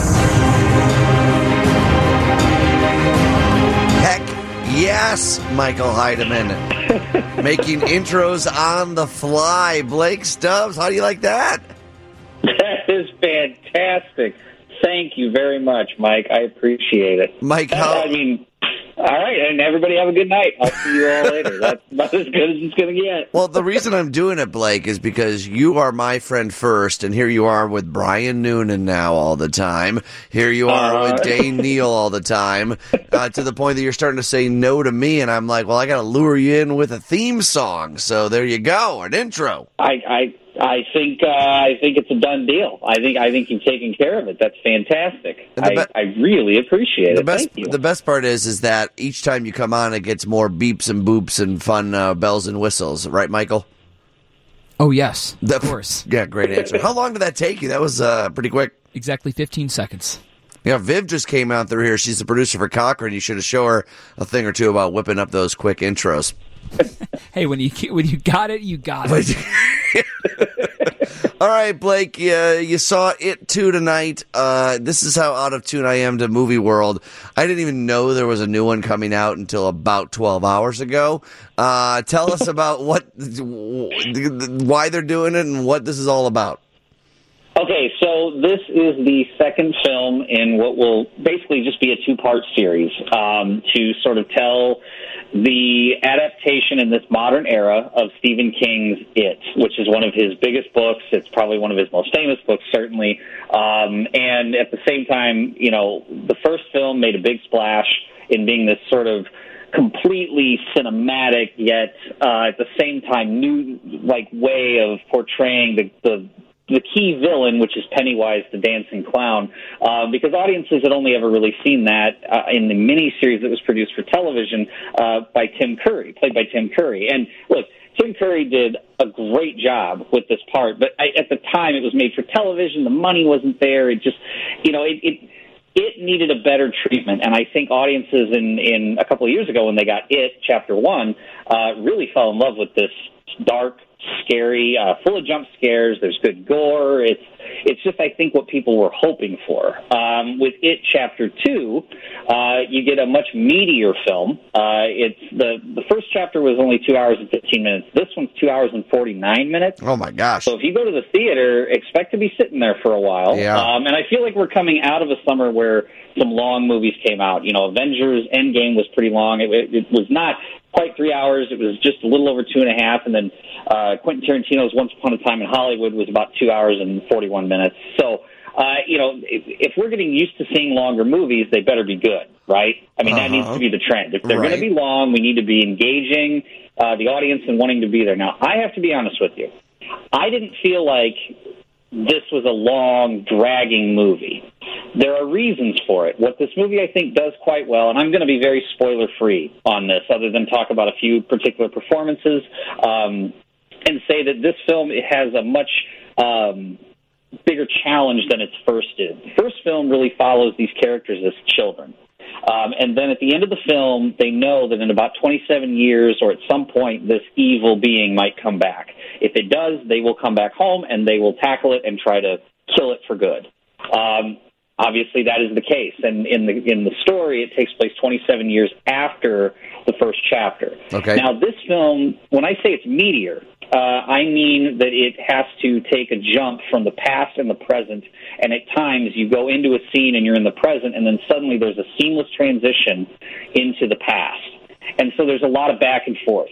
Heck yes, Michael Heidemann. Making intros on the fly. Blake Stubbs, how do you like that? That is fantastic. Thank you very much, Mike. I appreciate it. Mike, all right, and everybody have a good night. I'll see you all later. That's about as good as it's going to get. Well, the reason I'm doing it, Blake, is because you are my friend first, and here you are with Brian Noonan now all the time. Here you are with Dane Neal all the time, to the point that you're starting to say no to me, and I'm like, well, I got to lure you in with a theme song. So there you go, an intro. I think it's a done deal. I think you've taken care of it. That's fantastic. I really appreciate it. Thank you. The best part is that each time you come on, it gets more beeps and boops and fun bells and whistles. Right, Michael? Oh, yes. Of course. Yeah, great answer. How long did that take you? That was pretty quick. Exactly 15 seconds. Yeah, Viv just came out through here. She's the producer for Cochrane. You should have shown her a thing or two about whipping up those quick intros. Hey, when you got it, you got it. All right, Blake, you saw It 2 tonight. This is how out of tune I am to movie world. I didn't even know there was a new one coming out until about 12 hours ago. Tell us about why they're doing it and what this is all about. Okay, so this is the second film in what will basically just be a two-part series to sort of tell the adaptation in this modern era of Stephen King's It, which is one of his biggest books. It's probably one of his most famous books, certainly. And at the same time, the first film made a big splash in being this sort of completely cinematic, yet at the same time new way of portraying the the key villain, which is Pennywise the Dancing Clown, because audiences had only ever really seen that in the miniseries that was produced for television by Tim Curry, played by Tim Curry. And look, Tim Curry did a great job with this part, but at the time it was made for television. The money wasn't there. It just, it needed a better treatment. And I think audiences in a couple of years ago when they got It, Chapter 1, really fell in love with this dark, scary, full of jump scares. There's good gore. It's just, I think, what people were hoping for. With It Chapter 2, you get a much meatier film. It's the first chapter was only 2 hours and 15 minutes. This one's 2 hours and 49 minutes. Oh, my gosh. So if you go to the theater, expect to be sitting there for a while. Yeah. And I feel like we're coming out of a summer where some long movies came out. Avengers Endgame was pretty long. It was not quite 3 hours. It was just a little over 2.5. And then Quentin Tarantino's Once Upon a Time in Hollywood was about 2 hours and 41 minutes. So, if we're getting used to seeing longer movies, they better be good, right? I mean, that needs to be the trend. If they're going to be long, we need to be engaging the audience and wanting to be there. Now, I have to be honest with you. I didn't feel like this was a long, dragging movie. There are reasons for it. What this movie, I think, does quite well, and I'm going to be very spoiler-free on this, other than talk about a few particular performances, and say that this film, it has a much bigger challenge than its first did. The first film really follows these characters as children. And then at the end of the film, they know that in about 27 years or at some point, this evil being might come back. If it does, they will come back home and they will tackle it and try to kill it for good. Obviously, that is the case. And in the story, it takes place 27 years after the first chapter. Okay. Now, this film, when I say it's meatier, I mean that it has to take a jump from the past and the present, and at times you go into a scene and you're in the present, and then suddenly there's a seamless transition into the past. And so there's a lot of back and forth.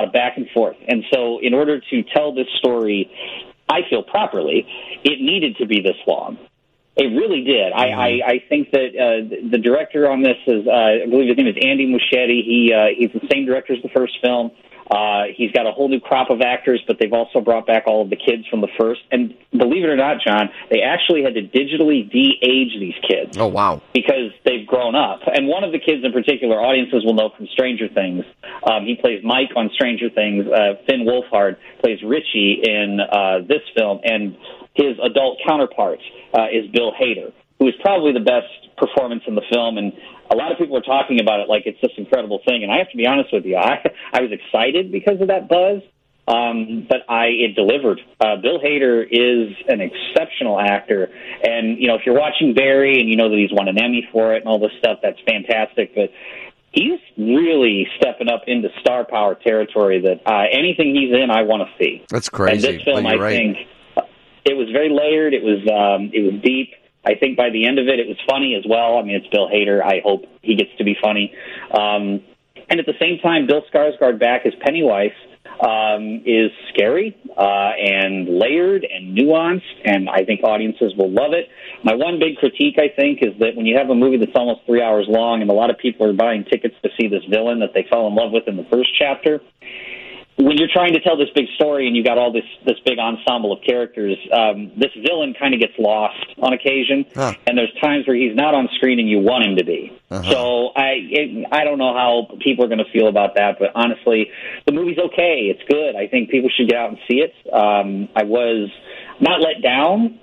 And so in order to tell this story, I feel properly, it needed to be this long. It really did. I think that the director on this is, I believe his name is Andy Muschietti. He's the same director as the first film. He's got a whole new crop of actors, but they've also brought back all of the kids from the first. And believe it or not, John, they actually had to digitally de-age these kids. Oh, wow. Because they've grown up. And one of the kids in particular, audiences will know from Stranger Things. He plays Mike on Stranger Things. Finn Wolfhard plays Richie in this film. And his adult counterpart is Bill Hader, who is probably the best performance in the film. And a lot of people are talking about it like it's this incredible thing. And I have to be honest with you, I was excited because of that buzz, but it delivered. Bill Hader is an exceptional actor. And, if you're watching Barry and you know that he's won an Emmy for it and all this stuff, that's fantastic. But he's really stepping up into star power territory that anything he's in, I want to see. That's crazy. And this film, I think, it was very layered. It was deep. I think by the end of it, it was funny as well. I mean, it's Bill Hader. I hope he gets to be funny. And at the same time, Bill Skarsgård back as Pennywise is scary and layered and nuanced, and I think audiences will love it. My one big critique, I think, is that when you have a movie that's almost 3 hours long and a lot of people are buying tickets to see this villain that they fell in love with in the first chapter, when you're trying to tell this big story and you got all this big ensemble of characters, this villain kind of gets lost on occasion, and there's times where he's not on screen and you want him to be. So I don't know how people are going to feel about that, but honestly, the movie's okay. It's good. I think people should get out and see it. I was not let down.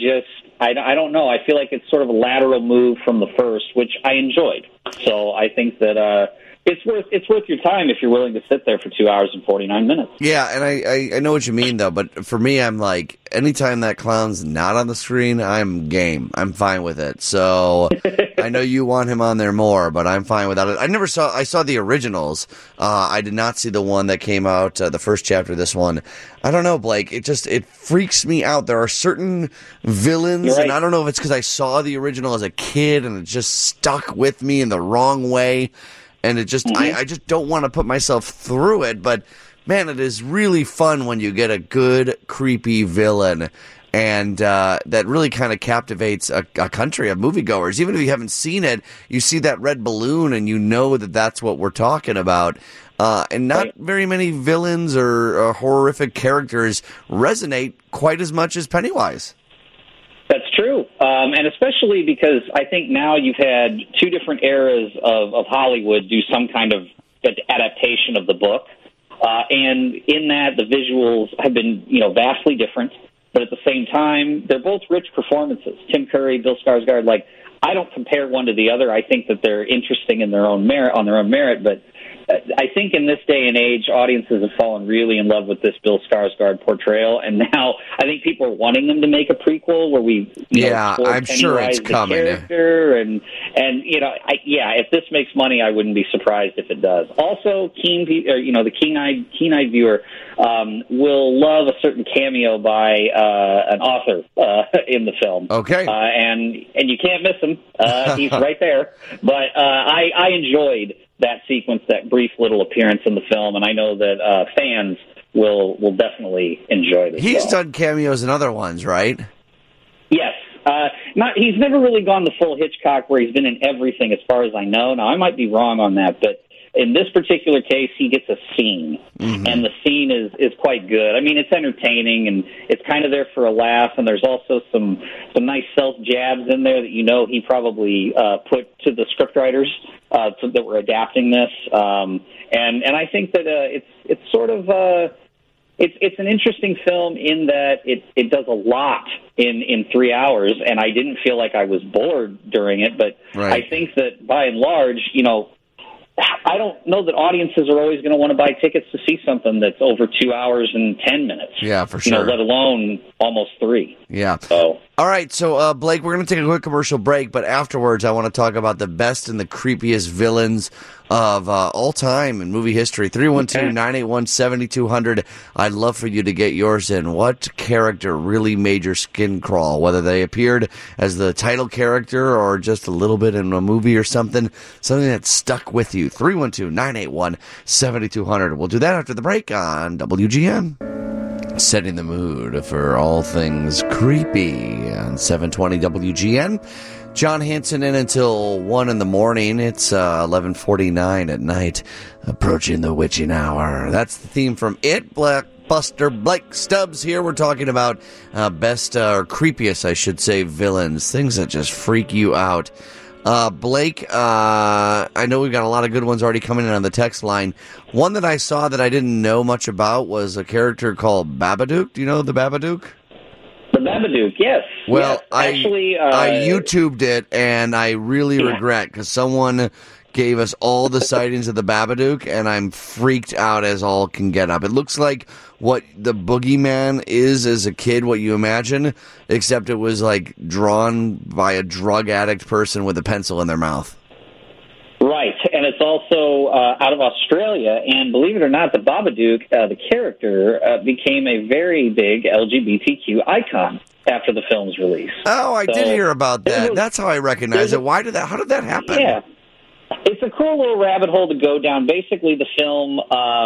I don't know. I feel like it's sort of a lateral move from the first, which I enjoyed. So I think that it's worth your time if you're willing to sit there for 2 hours and 49 minutes. Yeah, and I know what you mean, though, but for me, I'm like, anytime that clown's not on the screen, I'm game. I'm fine with it. So I know you want him on there more, but I'm fine without it. I saw the originals. I did not see the one that came out, the first chapter of this one. I don't know, Blake. It freaks me out. There are certain villains, and I don't know if it's because I saw the original as a kid and it just stuck with me in the wrong way. And it just, I just don't want to put myself through it. But, man, it is really fun when you get a good, creepy villain. And that really kind of captivates a country of moviegoers. Even if you haven't seen it, you see that red balloon and you know that that's what we're talking about. and not very many villains or horrific characters resonate quite as much as Pennywise. That's true, and especially because I think now you've had two different eras of Hollywood do some kind of adaptation of the book, and in that the visuals have been vastly different, but at the same time they're both rich performances. Tim Curry, Bill Skarsgård, I don't compare one to the other. I think that they're interesting in their own merit, but I think in this day and age, audiences have fallen really in love with this Bill Skarsgård portrayal, and now I think people are wanting them to make a prequel where we, I'm sure it's coming. Character and if this makes money, I wouldn't be surprised if it does. Also, the keen-eyed viewer will love a certain cameo by an author in the film. Okay, and you can't miss him. He's right there. But I enjoyed that sequence, that brief little appearance in the film, and I know that fans will definitely enjoy this. He's done cameos in other ones, right? Yes. He's never really gone the full Hitchcock where he's been in everything as far as I know. Now, I might be wrong on that, but in this particular case, he gets a scene, and the scene is quite good. I mean, it's entertaining, and it's kind of there for a laugh, and there's also some nice self-jabs in there that he probably put to the scriptwriters that were adapting this. And I think that it's sort of it's an interesting film in that it does a lot in 3 hours, and I didn't feel like I was bored during it, but I think that by and large, I don't know that audiences are always going to want to buy tickets to see something that's over 2 hours and 10 minutes. Yeah, for sure. Let alone almost 3. Yeah. So. All right, so Blake, we're going to take a quick commercial break, but afterwards I want to talk about the best and the creepiest villains of all time in movie history. 312-981-7200. I'd love for you to get yours in. What character really made your skin crawl? Whether they appeared as the title character or just a little bit in a movie or something that stuck with you. 312-981-7200. We'll do that after the break on WGN. Setting the mood for all things creepy on 720 WGN. John Hanson in until 1 in the morning. It's 11:49 at night, approaching the witching hour. That's the theme from It. Blockbuster Blake Stubbs here. We're talking about best or creepiest, I should say, villains, things that just freak you out. Blake, I know we've got a lot of good ones already coming in on the text line. One that I saw that I didn't know much about was a character called Babadook. Do you know the Babadook? The Babadook, yes. Well, yes. Actually, I YouTubed it, and I really regret, because someone gave us all the sightings of the Babadook, and I'm freaked out as all can get up. It looks like what the boogeyman is as a kid, what you imagine, except it was drawn by a drug addict person with a pencil in their mouth. Right, and it's also out of Australia, and believe it or not, the Babadook, the character, became a very big LGBTQ icon after the film's release. Oh, I did hear about that. That's how I recognize it. How did that happen? Yeah. It's a cool little rabbit hole to go down. Basically, the film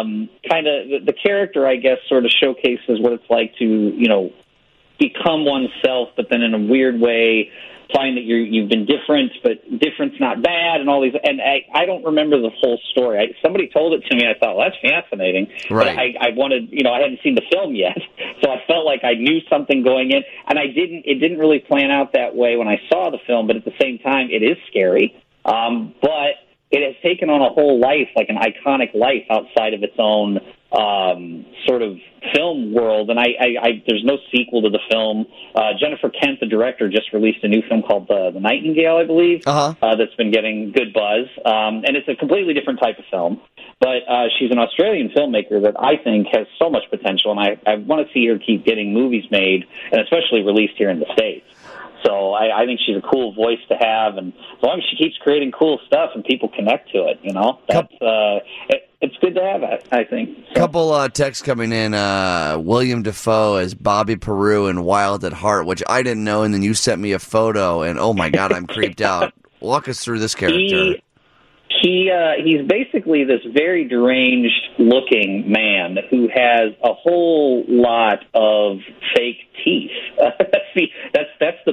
the character, I guess, sort of showcases what it's like to, become oneself, but then in a weird way find that you've been different, but different's not bad, and all these. And I don't remember the whole story. Somebody told it to me, and I thought, well, that's fascinating. Right. But I wanted, I hadn't seen the film yet, so I felt like I knew something going in, and it didn't really plan out that way when I saw the film. But at the same time, it is scary. But it has taken on a whole life, like an iconic life outside of its own sort of film world. And there's no sequel to the film. Jennifer Kent, the director, just released a new film called The Nightingale, I believe, that's been getting good buzz. And it's a completely different type of film. But she's an Australian filmmaker that I think has so much potential, and I want to see her keep getting movies made, and especially released here in the States. So I think she's a cool voice to have, and as long as she keeps creating cool stuff and people connect to it, that's it's good to have it, I think. So. Couple texts coming in. William Dafoe as Bobby Peru in Wild at Heart, which I didn't know, and then you sent me a photo, and oh my God, I'm creeped out. Walk us through this character. He's basically this very deranged-looking man who has a whole lot of fake teeth. That's the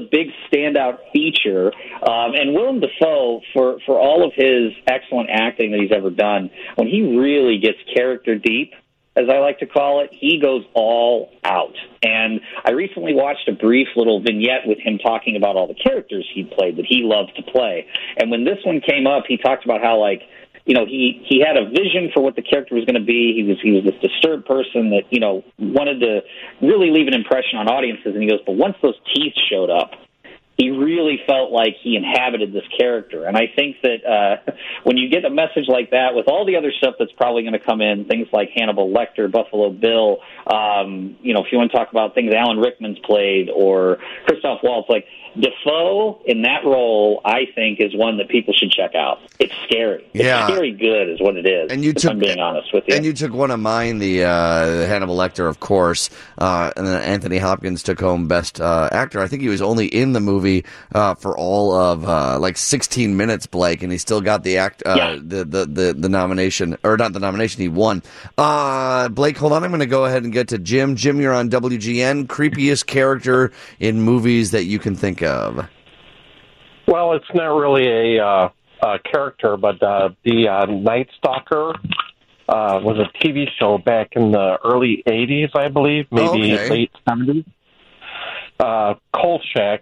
big standout feature. And Willem Dafoe, for all of his excellent acting that he's ever done, when he really gets character deep, as I like to call it, he goes all out. And I recently watched a brief little vignette with him talking about all the characters he played that he loved to play. And when this one came up, he talked about how, like, you know, he had a vision for what the character was going to be. He was this disturbed person that, you know, wanted to really leave an impression on audiences. And he goes, but once those teeth showed up, he really felt like he inhabited this character. And I think that when you get a message like that, with all the other stuff that's probably going to come in, things like Hannibal Lecter, Buffalo Bill, you know, if you want to talk about things Alan Rickman's played, or Christoph Waltz, like Dafoe in that role, I think, is one that people should check out. It's scary. Yeah. It's scary good is what it is, and if I'm being honest with you. And you took one of mine, the Hannibal Lecter, of course, and then Anthony Hopkins took home Best Actor. I think he was only in the movie for all of like 16 minutes, Blake, and he still got the the nomination, or not the nomination, he won. Blake, hold on, I'm going to go ahead and get to Jim. Jim, you're on WGN. Creepiest character in movies that you can think of? Well, it's not really a character, but the Night Stalker was a TV show back in the early 80s, I believe, maybe late 70s. Kolchak,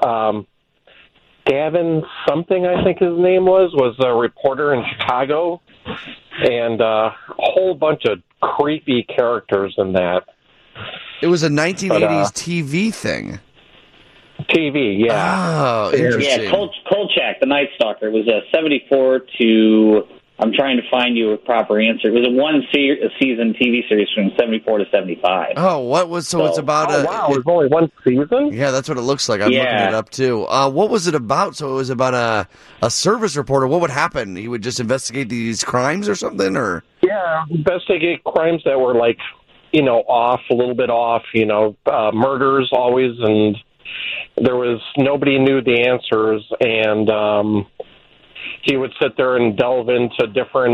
Gavin something, I think his name was a reporter in Chicago, and a whole bunch of creepy characters in that. It was a 1980s TV thing. TV, yeah. Oh, interesting. Yeah, Kolchak, the Night Stalker. It was a 74 to... I'm trying to find you a proper answer. It was a one-season TV series from 74 to 75. Oh, what was... So it's about it was only one season? Yeah, that's what it looks like. I'm looking it up, too. What was it about? So it was about a service reporter. What would happen? He would just investigate these crimes or something, or... Yeah, investigate crimes that were, like, you know, a little bit off, you know, murders always, and there was... Nobody knew the answers, and... he would sit there and delve into different,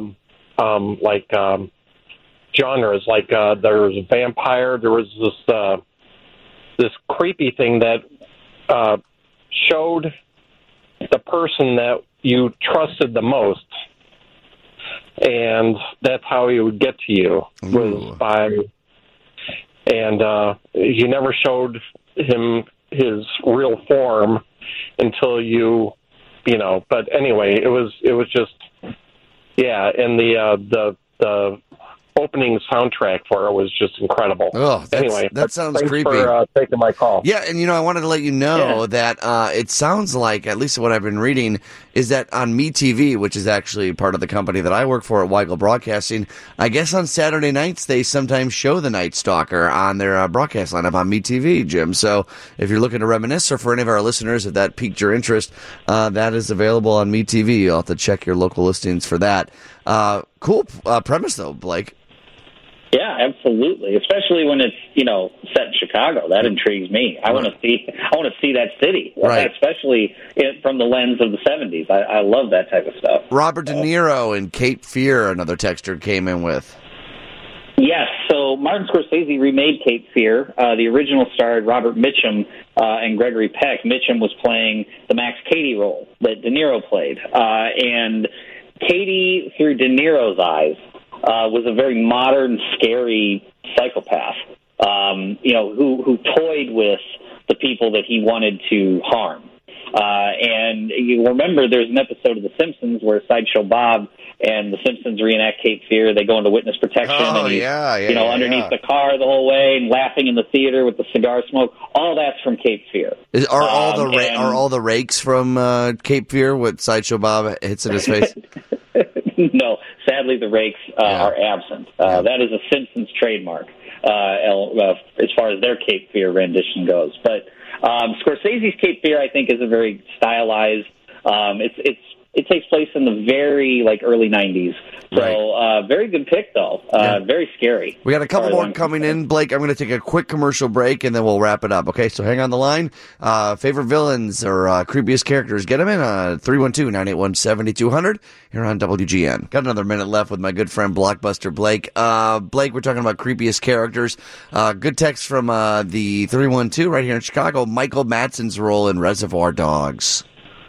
genres. Like, there was a vampire. There was this creepy thing that showed the person that you trusted the most, and that's how he would get to you. Was by, and he never showed him his real form until you know, but anyway, it was just, yeah, and the opening soundtrack for it was just incredible. Oh, anyway, that sounds thanks creepy. For taking my call. Yeah, and you know, I wanted to let you know that it sounds like, at least what I've been reading, is that on MeTV, which is actually part of the company that I work for at Weigel Broadcasting, I guess on Saturday nights they sometimes show the Night Stalker on their broadcast lineup on MeTV, Jim. So if you're looking to reminisce, or for any of our listeners, if that piqued your interest, that is available on MeTV. You'll have to check your local listings for that. Cool premise, though, Blake. Yeah, absolutely. Especially when it's, you know, set in Chicago. That intrigues me. I want to see that city, right? Especially from the lens of the 70s. I love that type of stuff. Robert De Niro and Cape Fear, another texter came in with. Yes, so Martin Scorsese remade Cape Fear. The original starred Robert Mitchum and Gregory Peck. Mitchum was playing the Max Cady role that De Niro played. And Cady, through De Niro's eyes, was a very modern, scary psychopath, you know, who toyed with the people that he wanted to harm. And you remember there's an episode of The Simpsons where Sideshow Bob and the Simpsons reenact Cape Fear. They go into witness protection, and he's, underneath the car the whole way and laughing in the theater with the cigar smoke. All that's from Cape Fear. Are all the rakes from Cape Fear? What Sideshow Bob hits in his face? No, sadly the rakes are absent. That is a Simpsons trademark as far as their Cape Fear rendition goes. But Scorsese's Cape Fear, I think, is a very stylized. It's it takes place in the very early 90s. So very good pick, though. Very scary. We got a couple more coming in, Blake. I'm going to take a quick commercial break, and then we'll wrap it up. Okay, so hang on the line. Favorite villains or creepiest characters, get them in 312-981-7200 here on WGN. Got another minute left with my good friend Blockbuster Blake. Blake, we're talking about creepiest characters. Good text from the 312 right here in Chicago. Michael Madsen's role in Reservoir Dogs.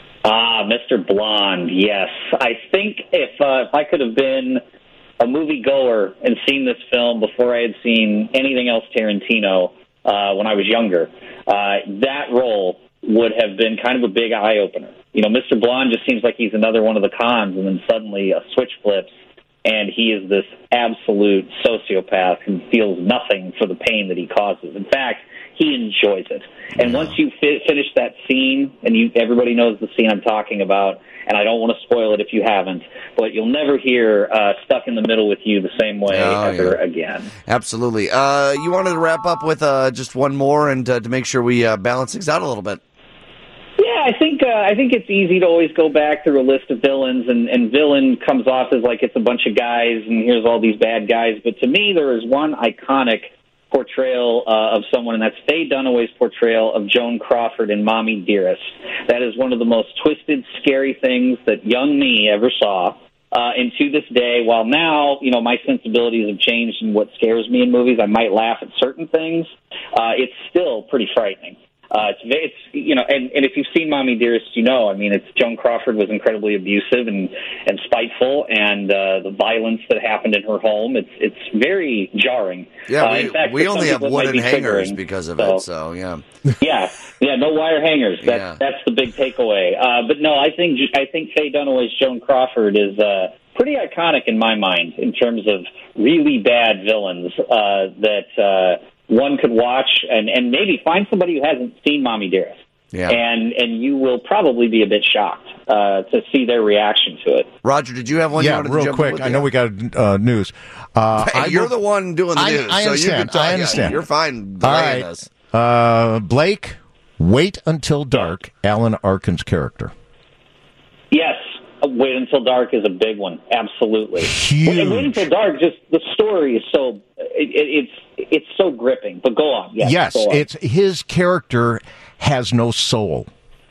Mr. Blonde, yes. I think if I could have been a moviegoer and seen this film before I had seen anything else Tarantino when I was younger, that role would have been kind of a big eye-opener. Mr. Blonde just seems like he's another one of the cons, and then suddenly a switch flips, and he is this absolute sociopath who feels nothing for the pain that he causes. In fact, he enjoys it. And once you finish that scene, and everybody knows the scene I'm talking about, and I don't want to spoil it if you haven't, but you'll never hear Stuck in the Middle with You the same way again. Absolutely. You wanted to wrap up with just one more and to make sure we balance things out a little bit. Yeah, I think it's easy to always go back through a list of villains, and villain comes off as like it's a bunch of guys, and here's all these bad guys. But to me, there is one iconic portrayal of someone, and that's Faye Dunaway's portrayal of Joan Crawford in Mommy Dearest. That is one of the most twisted, scary things that young me ever saw. And to this day, while now, my sensibilities have changed in what scares me in movies, I might laugh at certain things, it's still pretty frightening. It's and if you've seen Mommy Dearest, it's Joan Crawford was incredibly abusive and spiteful, and the violence that happened in her home, it's very jarring. Yeah, in fact, we only have wooden hangers triggering, because of it, so yeah. yeah, no wire hangers. That's the big takeaway. But no, I think Faye Dunaway's Joan Crawford is pretty iconic in my mind in terms of really bad villains that one could watch and maybe find somebody who hasn't seen Mommy Dearest. Yeah. And you will probably be a bit shocked to see their reaction to it. Roger, did you have one? Yeah, you wanted real to jump quick. with? I know we got news. You're the one doing the news. I understand. So you can talk. I understand. You're fine. All right. Blake, Wait Until Dark, Alan Arkin's character. Yes. Wait Until Dark is a big one. Absolutely. Huge. Wait Until Dark, just the story is so it's so gripping. But go on. Yes, it's his character has no soul.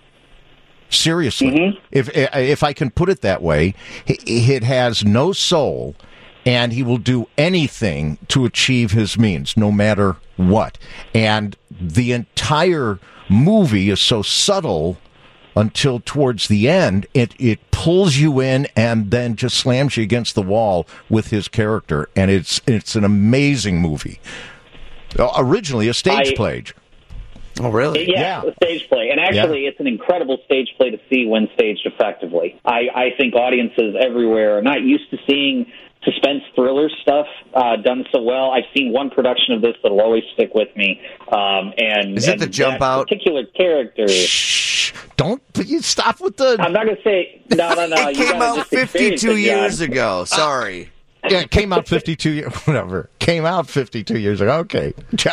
Seriously, if I can put it that way, it has no soul, and he will do anything to achieve his means, no matter what. And the entire movie is so subtle until towards the end, it pulls you in and then just slams you against the wall with his character, and it's an amazing movie. Originally a stage play. Oh, really? Yeah, a stage play. And actually, it's an incredible stage play to see when staged effectively. I think audiences everywhere are not used to seeing suspense thriller stuff done so well. I've seen one production of this that'll always stick with me. And is it the Jump Out? Particular character. Shh! Don't you stop with the. I'm not going to say. No. It came out 52 years ago. Sorry. Yeah, it came out 52 years. Whatever. Came out 52 years ago. Okay.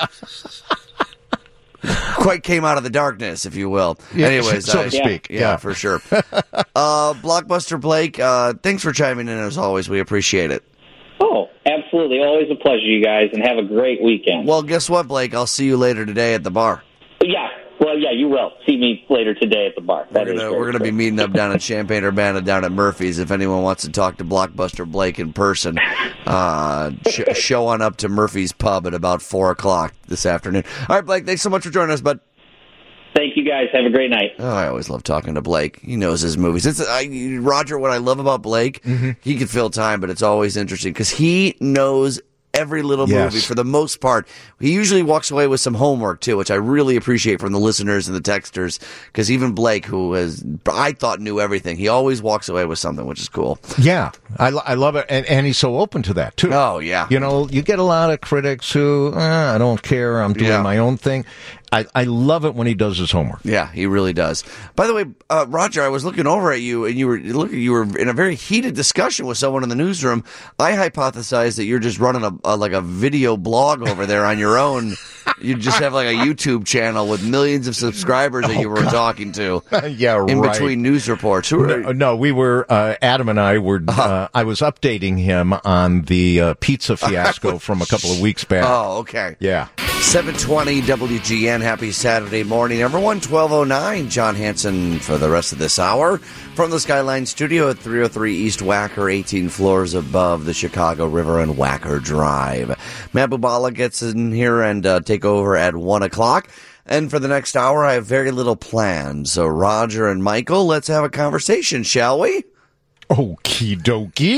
Quite came out of the darkness, if you will. Yeah, anyways, so to speak. Yeah, for sure. Blockbuster Blake, thanks for chiming in as always. We appreciate it. Oh, absolutely. Always a pleasure, you guys, and have a great weekend. Well, guess what, Blake? I'll see you later today at the bar. Yeah. Well, yeah, you will see me later today at the bar. We're gonna be meeting up down at Champaign-Urbana down at Murphy's. If anyone wants to talk to Blockbuster Blake in person, show on up to Murphy's Pub at about 4:00 this afternoon. All right, Blake, thanks so much for joining us, bud. Thank you, guys. Have a great night. Oh, I always love talking to Blake. He knows his movies. Roger, what I love about Blake, he can fill time, but it's always interesting because he knows every little movie for the most part. He usually walks away with some homework too, which I really appreciate from the listeners and the texters, because even Blake, who I thought knew everything, he always walks away with something, which is cool. Yeah, I love it, and he's so open to that too. Oh yeah, you get a lot of critics who I don't care, I'm doing my own thing. I love it when he does his homework. Yeah, he really does. By the way, Roger, I was looking over at you, and you were in a very heated discussion with someone in the newsroom. I hypothesized that you're just running a video blog over there on your own. You just have like a YouTube channel with millions of subscribers that you were talking to. Yeah, in right. between news reports. No, we were. Adam and I were. I was updating him on the pizza fiasco from a couple of weeks back. Oh, okay. Yeah. 720 WGN. Happy Saturday morning, everyone. 12:09. John Hanson for the rest of this hour from the Skyline Studio at 303 East Wacker, 18 floors above the Chicago River and Wacker Drive. Matt Bubala gets in here and take over at 1 o'clock. And for the next hour, I have very little planned. So, Roger and Michael, let's have a conversation, shall we? Okie dokie.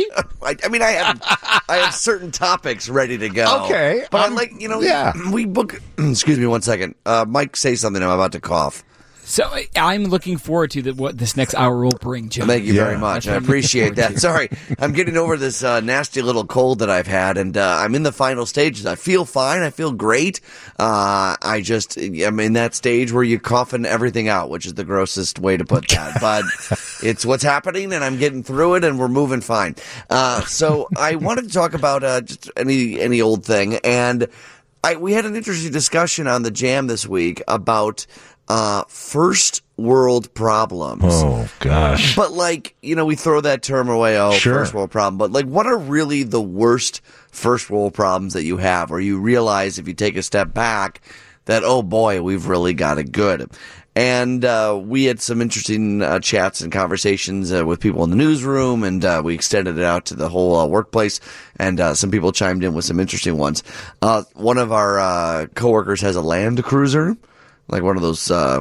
I have certain topics ready to go. Okay. But yeah. We book, excuse me one second. Mike, say something. I'm about to cough. So I'm looking forward to what this next hour will bring, John. Thank you very much. I appreciate that. Sorry, I'm getting over this nasty little cold that I've had, and I'm in the final stages. I feel fine. I feel great. I'm in that stage where you're coughing everything out, which is the grossest way to put that. But it's what's happening, and I'm getting through it, and we're moving fine. So I wanted to talk about just any old thing, and we had an interesting discussion on the Jam this week about first world problems. Oh, gosh. But we throw that term away. Oh, sure. First world problem. But what are really the worst first world problems that you have, where you realize if you take a step back that, oh boy, we've really got it good. And we had some interesting chats and conversations with people in the newsroom, and we extended it out to the whole workplace, and some people chimed in with some interesting ones. One of our coworkers has a Land Cruiser, like one of those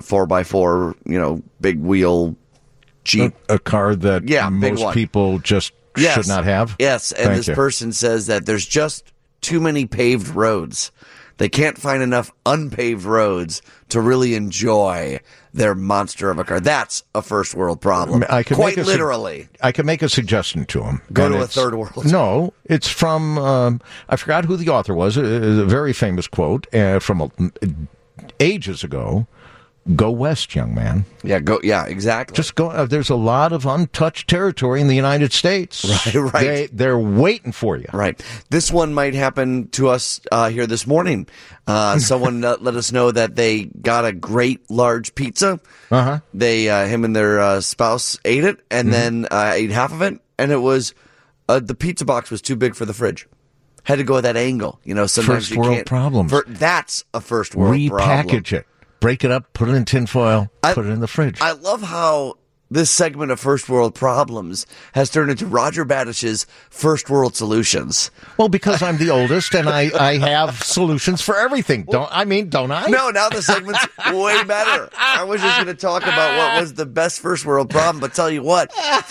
4x4, big wheel Jeep. A car that most people just should not have? Yes, and this person says that there's just too many paved roads. They can't find enough unpaved roads to really enjoy their monster of a car. That's a first world problem. Quite literally. I can make a suggestion to him. Go to a third world. No, it's from, I forgot who the author was. It was a very famous quote from ages ago. Go west, young man. Yeah, exactly. Just go. There's a lot of untouched territory in the United States. Right. They're waiting for you. Right. This one might happen to us here this morning. Someone let us know that they got a great large pizza. Uh-huh. They, him and their spouse ate it, and then ate half of it, and it was the pizza box was too big for the fridge. Had to go at that angle. Sometimes first you world can't. problems. That's a first world problem. Repackage it. Break it up, put it in tinfoil, put it in the fridge. I love how this segment of First World Problems has turned into Roger Badish's First World Solutions. Well, because I'm the oldest and I have solutions for everything. Don't I? No, now the segment's way better. I was just going to talk about what was the best first world problem, but tell you what,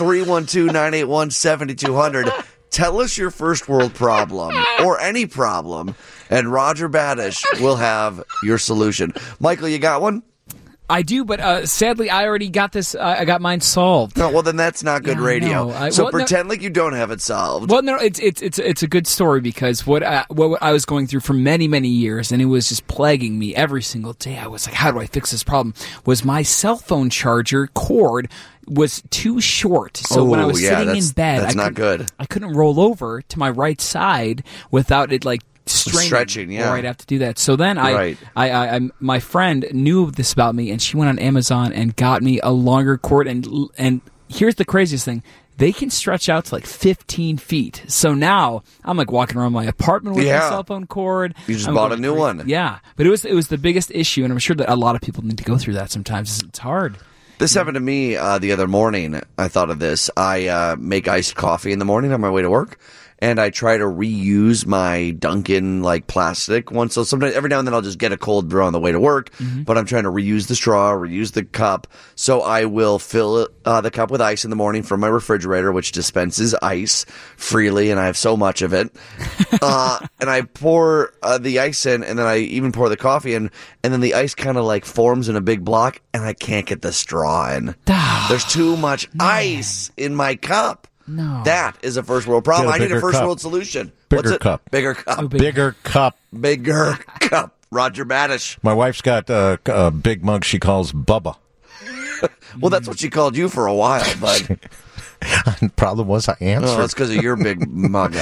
312-981-7200. Tell us your first world problem or any problem, and Roger Badish will have your solution. Michael, you got one? I do, but sadly, I already got this. I got mine solved. No, well, then that's not good radio. Pretend like you don't have it solved. Well, no, it's a good story because what I was going through for many, many years, and it was just plaguing me every single day. I was like, how do I fix this problem? Was my cell phone charger cord was too short. So when I was sitting in bed, that's not good. I couldn't roll over to my right side without it stretching. Yeah, I'd have to do that. So then I my friend knew this about me, and she went on Amazon and got me a longer cord. And here's the craziest thing: they can stretch out to 15 feet. So now I'm walking around my apartment with my cell phone cord. You just bought a new one. Yeah, but it was the biggest issue, and I'm sure that a lot of people need to go through that sometimes. It's hard. This happened to me the other morning. I thought of this. I make iced coffee in the morning on my way to work, and I try to reuse my Dunkin' plastic one. So sometimes, every now and then, I'll just get a cold brew on the way to work, but I'm trying to reuse the straw, reuse the cup. So I will fill the cup with ice in the morning from my refrigerator, which dispenses ice freely, and I have so much of it. And I pour the ice in, and then I even pour the coffee in, and then the ice kind of forms in a big block, and I can't get the straw in. There's too much ice in my cup. No. That is a first world problem. I need a first world solution. Bigger cup. Bigger cup. Bigger cup. Bigger cup. Roger Badish. My wife's got a big mug she calls Bubba. Well, that's what she called you for a while, but The problem was I answered. oh, that's because of your big mug.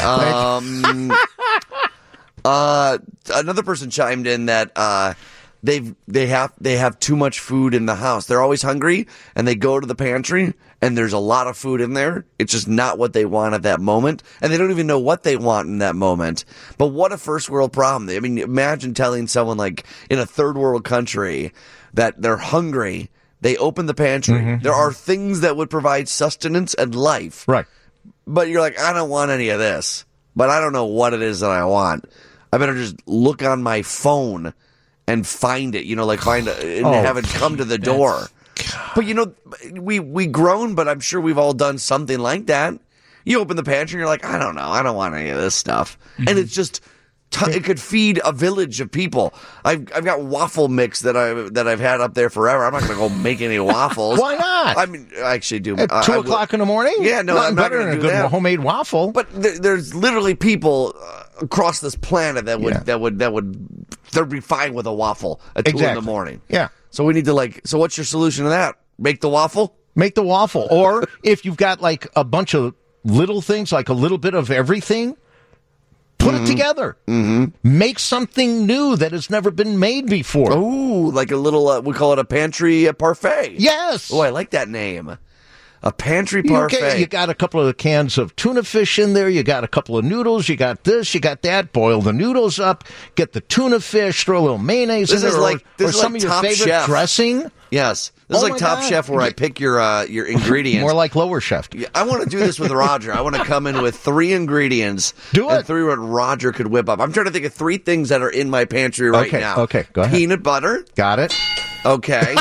Another person chimed in that they have too much food in the house. They're always hungry, and they go to the pantry, and there's a lot of food in there. It's just not what they want at that moment, and they don't even know what they want in that moment. But what a first world problem! I mean, imagine telling someone like in a third world country that they're hungry. They open the pantry. Mm-hmm. There are things that would provide sustenance and life. Right. But you're like, I don't want any of this. But I don't know what it is that I want. I better just look on my phone and find it, find it and have it come to the door. But, we groan, but I'm sure we've all done something like that. You open the pantry and you're like, I don't know. I don't want any of this stuff. Mm-hmm. And it's just... it could feed a village of people. I've got waffle mix that I've had up there forever. I'm not going to go make any waffles. Why not? I mean, I actually do. At 2 o'clock in the morning? Yeah, no, I'm not better going to than do a good that. homemade waffle. But there's literally people across this planet that would be fine with a waffle at 2 in the morning. Yeah. So we need to so what's your solution to that? Make the waffle? Make the waffle. Or if you've got a bunch of little things, like a little bit of everything, put it together. Mm-hmm. Make something new that has never been made before. Ooh, like a little, we call it a pantry parfait. Yes. Oh, I like that name. A pantry parfait. You got a couple of cans of tuna fish in there. You got a couple of noodles. You got this. You got that. Boil the noodles up. Get the tuna fish. Throw a little mayonnaise in there. Or some of your favorite Chef. Dressing. Yes. This is like Top Chef where I pick your ingredients. More like Lower Chef. Yeah, I want to do this with Roger. I want to come in with 3 ingredients. Do it. And 3 what Roger could whip up. I'm trying to think of 3 things that are in my pantry right now. Okay, go ahead. Peanut butter. Got it. Okay.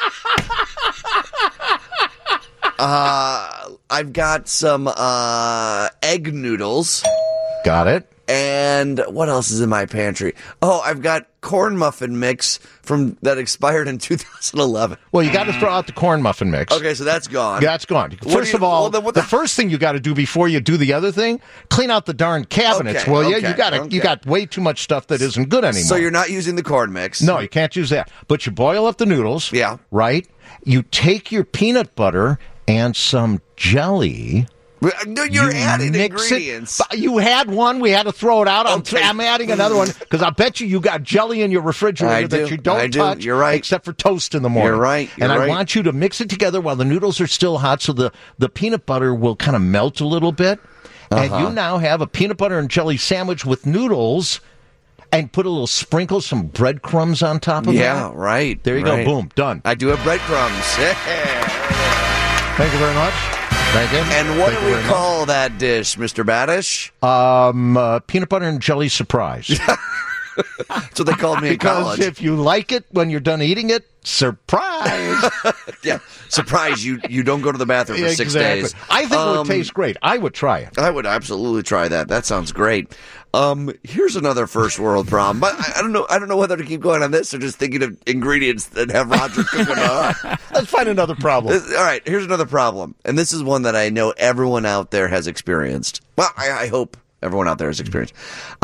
I've got some egg noodles. Got it. And what else is in my pantry? Oh, I've got corn muffin mix that expired in 2011. Well, you got to throw out the corn muffin mix. Okay, so that's gone. That's gone. First of all, the first thing you got to do before you do the other thing, clean out the darn cabinets, will you? You got way too much stuff that isn't good anymore. So you're not using the corn mix? No, you can't use that. But you boil up the noodles. Yeah. Right? You take your peanut butter and some jelly. No, you're adding ingredients. You had one. We had to throw it out. I'm adding another one because I bet you got jelly in your refrigerator that you don't touch. You're right. Except for toast in the morning. You're right. I want you to mix it together while the noodles are still hot so the peanut butter will kind of melt a little bit. And you now have a peanut butter and jelly sandwich with noodles and put some breadcrumbs on top of that. Yeah, right. There you go. Boom. Done. I do have breadcrumbs. Thank you very much. Thank you. And what do we call that dish, Mr. Badish? Peanut butter and jelly surprise. That's what they called me in college. Because if you like it when you're done eating it, surprise. Yeah, surprise. You don't go to the bathroom for 6 days. I think it would taste great. I would try it. I would absolutely try that. That sounds great. Here's another first world problem. But I don't know whether to keep going on this or just thinking of ingredients that have Roger cooking up. Let's find another problem. All right, here's another problem. And this is one that I know everyone out there has experienced. Well, I hope everyone out there has experienced.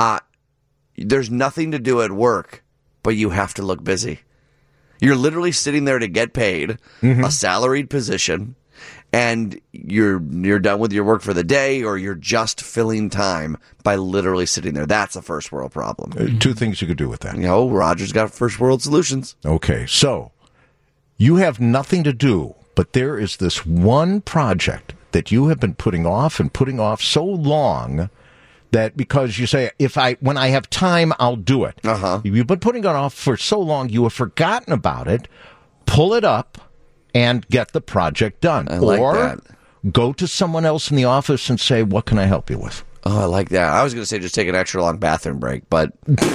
There's nothing to do at work, but you have to look busy. You're literally sitting there to get paid, a salaried position, and you're done with your work for the day, or you're just filling time by literally sitting there. That's a first world problem. 2 things you could do with that. Roger's got first world solutions. Okay, so you have nothing to do, but there is this one project that you have been putting off so long that because you say, when I have time, I'll do it. You've been putting it off for so long, you have forgotten about it. Pull it up and get the project done. I like that. Go to someone else in the office and say, what can I help you with? Oh, I like that. I was going to say just take an extra long bathroom break, but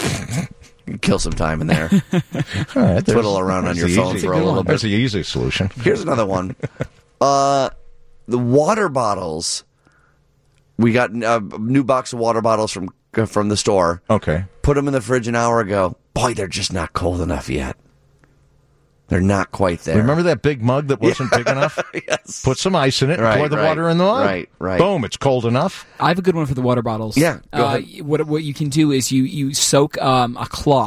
kill some time in there. All right, twiddle around on your phone for a little bit. That's the easy solution. Here's another one. The water bottles. We got a new box of water bottles from the store. Okay. Put them in the fridge an hour ago. Boy, they're just not cold enough yet. They're not quite there. Remember that big mug that wasn't big enough? Yes. Put some ice in it and pour the water in the mug. Right. Boom, it's cold enough. I have a good one for the water bottles. Yeah, go ahead. What you can do is you soak a cloth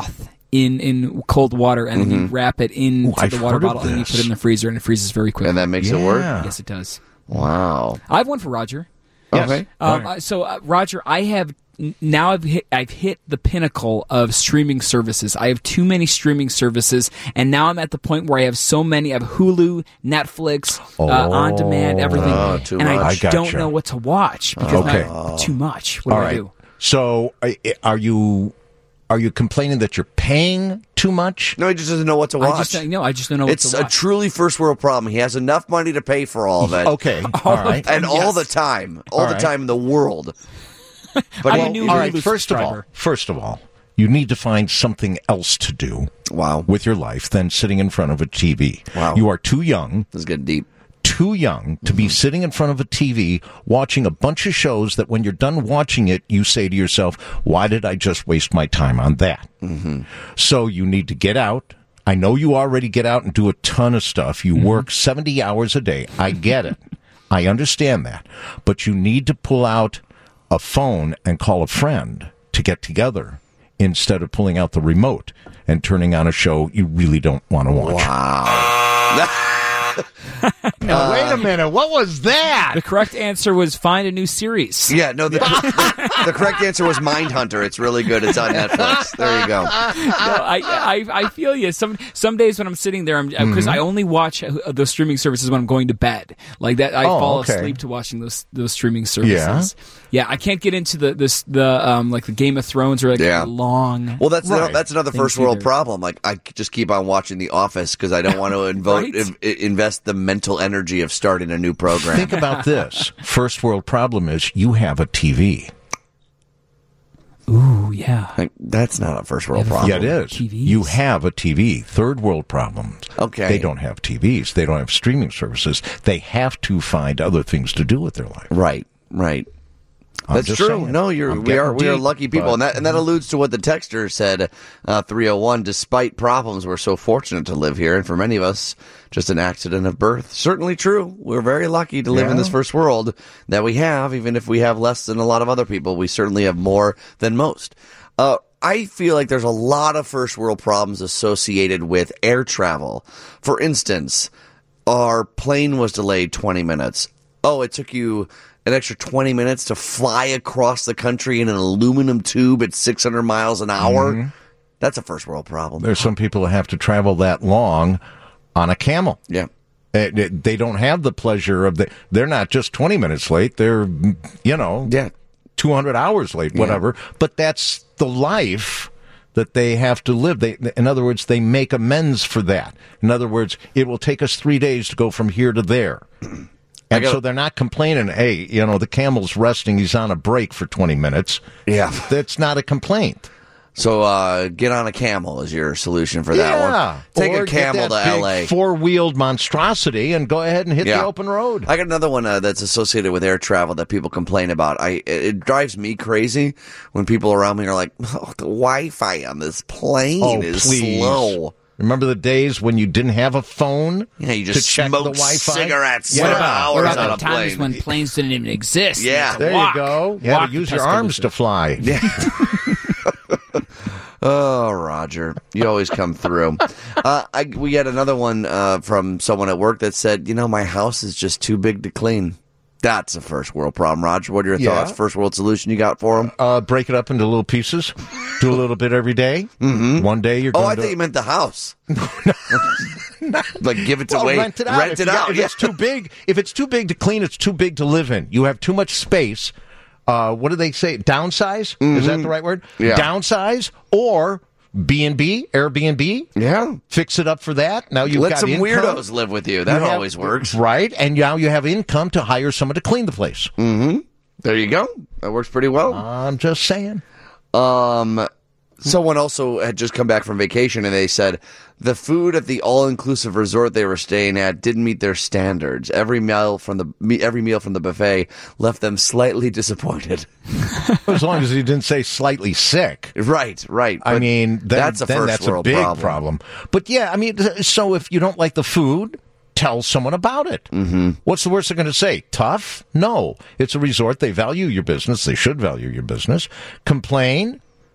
in cold water, and then you wrap it into the water bottle, and then you put it in the freezer, and it freezes very quickly. And that makes it work? Yes, it does. Wow. I have one for Roger. Yes. Okay. So, Roger, I've hit the pinnacle of streaming services. I have too many streaming services, and now I'm at the point where I have so many. I have Hulu, Netflix, On Demand, everything, too and much. I don't know what to watch because too much. What do I do? So, are you complaining that you're paying too much? No, he just doesn't know what to watch. I just don't know what to watch. It's a truly first world problem. He has enough money to pay for all of it. Okay, all right. And all the time. All the time in the world. But all right, first of all, you need to find something else to do with your life than sitting in front of a TV. Wow. You are too young. This is getting deep. Too young to be sitting in front of a TV watching a bunch of shows that when you're done watching it, you say to yourself, why did I just waste my time on that? So you need to get out. I know you already get out and do a ton of stuff. You work 70 hours a day. I get it. I understand that. But you need to pull out a phone and call a friend to get together instead of pulling out the remote and turning on a show you really don't want to watch. Wow. Now, wait a minute. What was that? The correct answer was find a new series. Yeah, no, the correct answer was Mindhunter. It's really good. It's on Netflix. There you go. No, I feel you. Some days when I'm sitting there, because I only watch those streaming services when I'm going to bed. Like that, I fall asleep to watching those streaming services. Yeah, I can't get into the Game of Thrones or long. Well, that's another first world problem. Like I just keep on watching The Office because I don't want to invest the mental energy of starting a new program. Think about this. First world problem is you have a TV. Ooh, yeah. Like, that's not a first world problem. Yeah, it is. TVs. You have a TV. Third world problems. Okay. They don't have TVs. They don't have streaming services. They have to find other things to do with their life. Right. That's true. Saying. No, we are lucky people, and that alludes to what the texter said. 301. Despite problems, we're so fortunate to live here, and for many of us, just an accident of birth. Certainly true. We're very lucky to live in this first world that we have. Even if we have less than a lot of other people, we certainly have more than most. I feel like there's a lot of first world problems associated with air travel. For instance, our plane was delayed 20 minutes. Oh, it took you an extra 20 minutes to fly across the country in an aluminum tube at 600 miles an hour. That's a first world problem. There's some people that have to travel that long on a camel. Yeah. They don't have the pleasure of they're not just 20 minutes late. They're, 200 hours late, whatever. Yeah. But that's the life that they have to live. In other words, they make amends for that. In other words, it will take us 3 days to go from here to there. And so they're not complaining, hey, the camel's resting, he's on a break for 20 minutes. Yeah. That's not a complaint. So get on a camel is your solution for that one. Take a camel to L.A. Four-wheeled monstrosity and go ahead and hit the open road. I got another one that's associated with air travel that people complain about. It drives me crazy when people around me are like, the Wi-Fi on this plane is slow. Remember the days when you didn't have a phone? Yeah, you just to check the Wi-Fi? Cigarettes for hours on a plane. Times when planes didn't even exist. Yeah, there you go. You had to use your arms to fly. Yeah. Oh, Roger, you always come through. We had another one from someone at work that said, my house is just too big to clean. That's a first world problem, Roger. What are your thoughts? First world solution you got for them? Break it up into little pieces. Do a little bit every day. Mm-hmm. One day you're going I thought you meant the house. Like give it away. Rent it out. If it's too big, if it's too big to clean, it's too big to live in. You have too much space. What do they say? Downsize? Mm-hmm. Is that the right word? Yeah. Downsize or B&B, Airbnb. Yeah. Fix it up for that. Now you've Let got some income. weirdos live with you. That always works. Right. And now you have income to hire someone to clean the place. Mm-hmm. There you go. That works pretty well. I'm just saying. Someone also had just come back from vacation and they said the food at the all-inclusive resort they were staying at didn't meet their standards. Every meal from the buffet left them slightly disappointed. As long as you didn't say slightly sick. Right. I mean, that's a big problem. But yeah, I mean, so if you don't like the food, tell someone about it. Mm-hmm. What's the worst they're going to say? Tough? No. It's a resort. They value your business. They should value your business. Complain.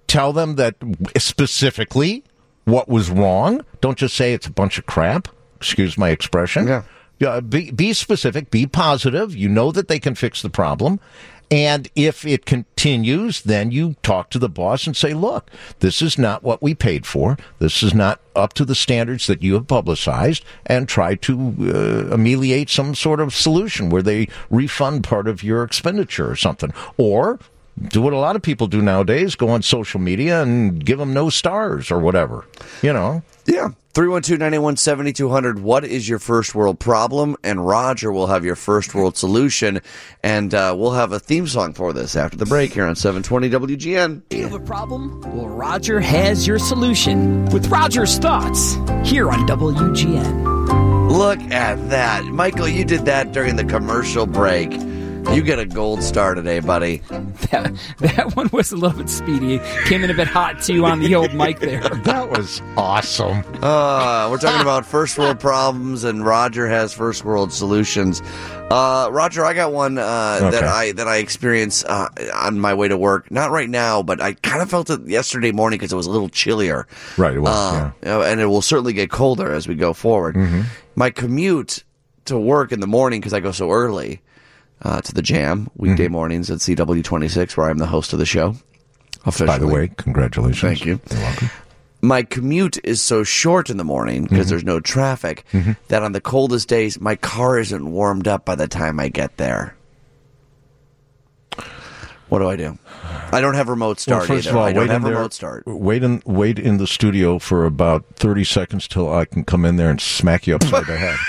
Tell them that specifically what was wrong. Don't just say it's a bunch of crap. Excuse my expression. Yeah. Be specific. Be positive. You know that they can fix the problem. And if it continues, then you talk to the boss and say, look, this is not what we paid for. This is not up to the standards that you have publicized, and try to ameliorate some sort of solution where they refund part of your expenditure or something. Or do what a lot of people do nowadays, go on social media and give them no stars or whatever, you know. Yeah. 312-981-7200. What is your first world problem? And Roger will have your first world solution. And we'll have a theme song for this after the break here on 720 WGN. Do you have a problem? Well, Roger has your solution with Roger's Thoughts here on WGN. Look at that. Michael, you did that during the commercial break. You get a gold star today, buddy. That one was a little bit speedy. Came in a bit hot, too, on the old mic there. That was awesome. We're talking about first world problems, and Roger has first world solutions. Roger, I got one that I experienced on my way to work. Not right now, but I kind of felt it yesterday morning because it was a little chillier. Right, it was, and it will certainly get colder as we go forward. Mm-hmm. My commute to work in the morning, because I go so early, to the Jam, weekday mornings at CW26, where I'm the host of the show. Officially. By the way, congratulations. Thank you. You're welcome. My commute is so short in the morning because there's no traffic that on the coldest days, my car isn't warmed up by the time I get there. What do I do? I don't have remote start first either. Of all, I don't have there, remote start. Wait in the studio for about 30 seconds till I can come in there and smack you upside the head.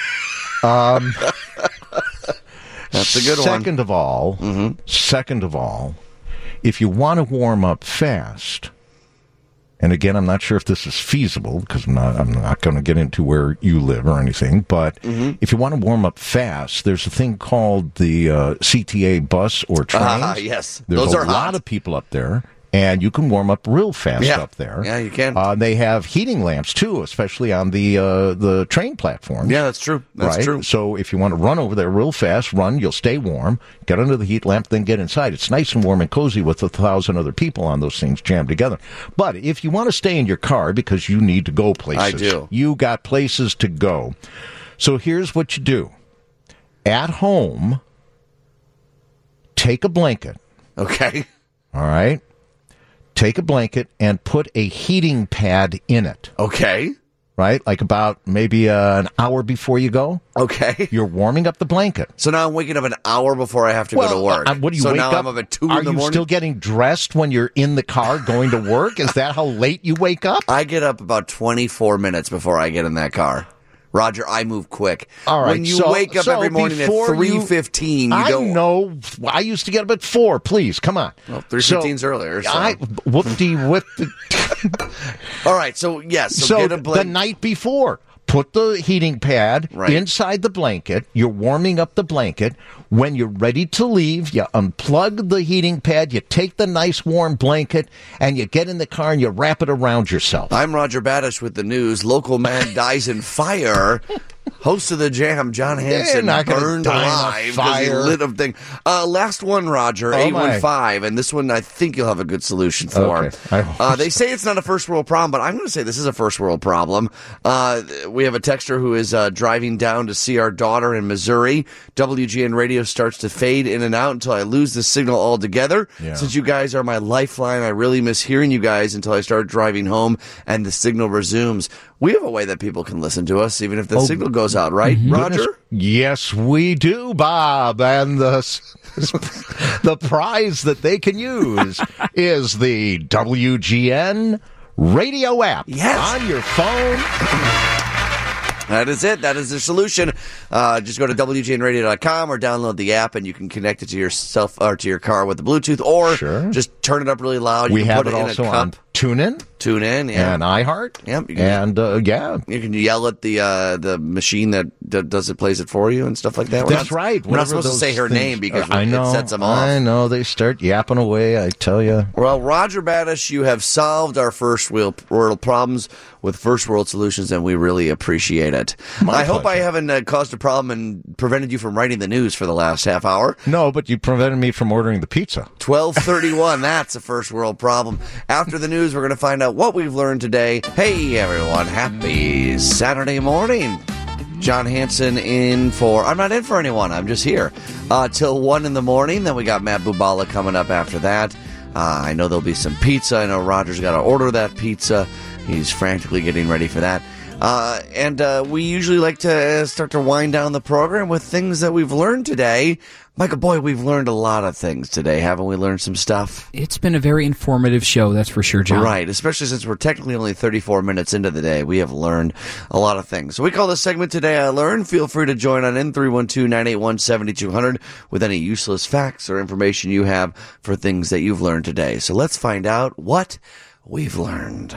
That's a good Second of all, if you want to warm up fast, and again, I'm not sure if this is feasible because I'm not going to get into where you live or anything, but if you want to warm up fast, there's a thing called the CTA bus or trains. Yes. There's Those are a lot of people up there. And you can warm up real fast up there. Yeah, you can. They have heating lamps, too, especially on the train platforms. Yeah, that's true. That's true. So if you want to run over there real fast, you'll stay warm, get under the heat lamp, then get inside. It's nice and warm and cozy with 1,000 other people on those things jammed together. But if you want to stay in your car because you need to go places. I do. You got places to go. So here's what you do. At home, take a blanket. Okay. All right? Take a blanket and put a heating pad in it. Okay. Right? Like about maybe an hour before you go. Okay. You're warming up the blanket. So now I'm waking up an hour before I have to go to work. What do you so wake now up? I'm up at 2 in the Are morning? you still getting dressed when you're in the car going to work? Is that how late you wake up? I get up about 24 minutes before I get in that car. Roger, I move quick. All right. When you wake up every morning at 3:15, you don't. I know. I used to get up at 4. Please, come on. Well, 3:15's earlier. So. All right. So yes. So get a the night before. Put the heating pad inside the blanket. You're warming up the blanket. When you're ready to leave, you unplug the heating pad, you take the nice warm blanket, and you get in the car and you wrap it around yourself. I'm Roger Badish with the news. Local man dies in fire. Host of the Jam, John Hanson, burned alive because he lit a thing. Last one, Roger, 815, and this one I think you'll have a good solution for. Okay. They say it's not a first world problem, but I'm going to say this is a first world problem. We have a texter who is driving down to see our daughter in Missouri. WGN radio starts to fade in and out until I lose the signal altogether. Yeah. Since you guys are my lifeline, I really miss hearing you guys until I start driving home and the signal resumes. We have a way that people can listen to us, even if the signal goes out, right, Roger? Yes, we do, Bob. And the prize that they can use is the WGN radio app on your phone. That is it. That is the solution. Just go to WGNradio.com or download the app, and you can connect it to yourself or to your car with the Bluetooth, or just turn it up really loud. We have it also on TuneIn. Tune in, yeah. And iHeart. Yep. You can yell at the machine that does it, plays it for you and stuff like that. That's right. We're not supposed to say her name because I know, it sets them off. I know. They start yapping away, I tell you. Well, Roger Badish, you have solved our first world problems with First World Solutions, and we really appreciate it. I hope I haven't caused a problem and prevented you from writing the news for the last half hour. No, but you prevented me from ordering the pizza. 12:31, that's a first world problem. After the news, we're going to find out what we've learned today. Hey, everyone, happy Saturday morning. John Hanson I'm not in for anyone, I'm just here till 1 in the morning. Then we got Matt Bubala coming up after that. I know there'll be some pizza. I know Roger's got to order that pizza. He's frantically getting ready for that. And we usually like to start to wind down the program with things that we've learned today. Michael, boy, we've learned a lot of things today. Haven't we learned some stuff? It's been a very informative show, that's for sure, John. Right, especially since we're technically only 34 minutes into the day. We have learned a lot of things. So we call this segment Today I Learned. Feel free to join on in 312-981-7200 with any useless facts or information you have for things that you've learned today. So let's find out what we've learned.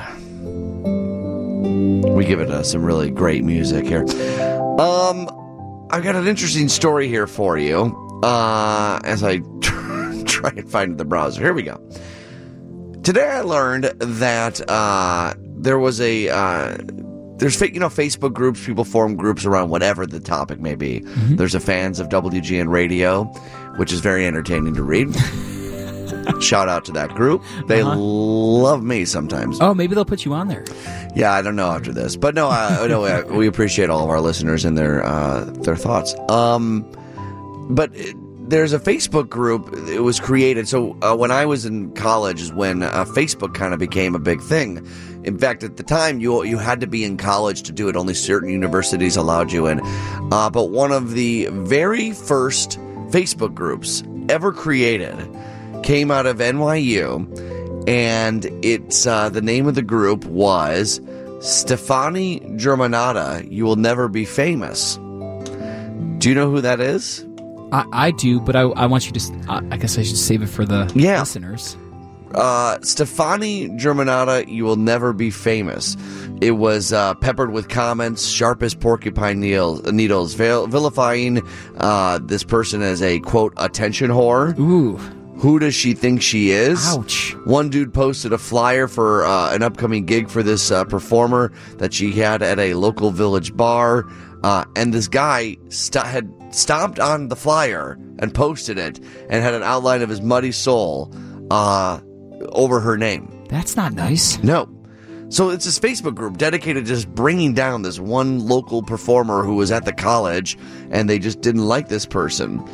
We give it some really great music here. I've got an interesting story here for you as I try and find the browser. Here we go. Today I learned that there was there's Facebook groups, people form groups around whatever the topic may be. Mm-hmm. There's a fans of WGN Radio, which is very entertaining to read. Shout out to that group. They love me sometimes. Oh, maybe they'll put you on there. Yeah, I don't know after this, but no, we appreciate all of our listeners and their thoughts. But there's a Facebook group. It was created. So when I was in college is when Facebook kind of became a big thing. In fact, at the time, you had to be in college to do it. Only certain universities allowed you in. But one of the very first Facebook groups ever created came out of NYU, and it's the name of the group was Stefani Germanata, You Will Never Be Famous. Do you know who that is? I do, but I want you to, I guess I should save it for the listeners. Stefani Germanata, You Will Never Be Famous. It was peppered with comments, sharp as porcupine needles, vilifying this person as a, quote, attention whore. Ooh. Who does she think she is? Ouch. One dude posted a flyer for an upcoming gig for this performer that she had at a local village bar. And this guy had stomped on the flyer and posted it and had an outline of his muddy soul over her name. That's not nice. No. So it's this Facebook group dedicated to just bringing down this one local performer who was at the college, and they just didn't like this person.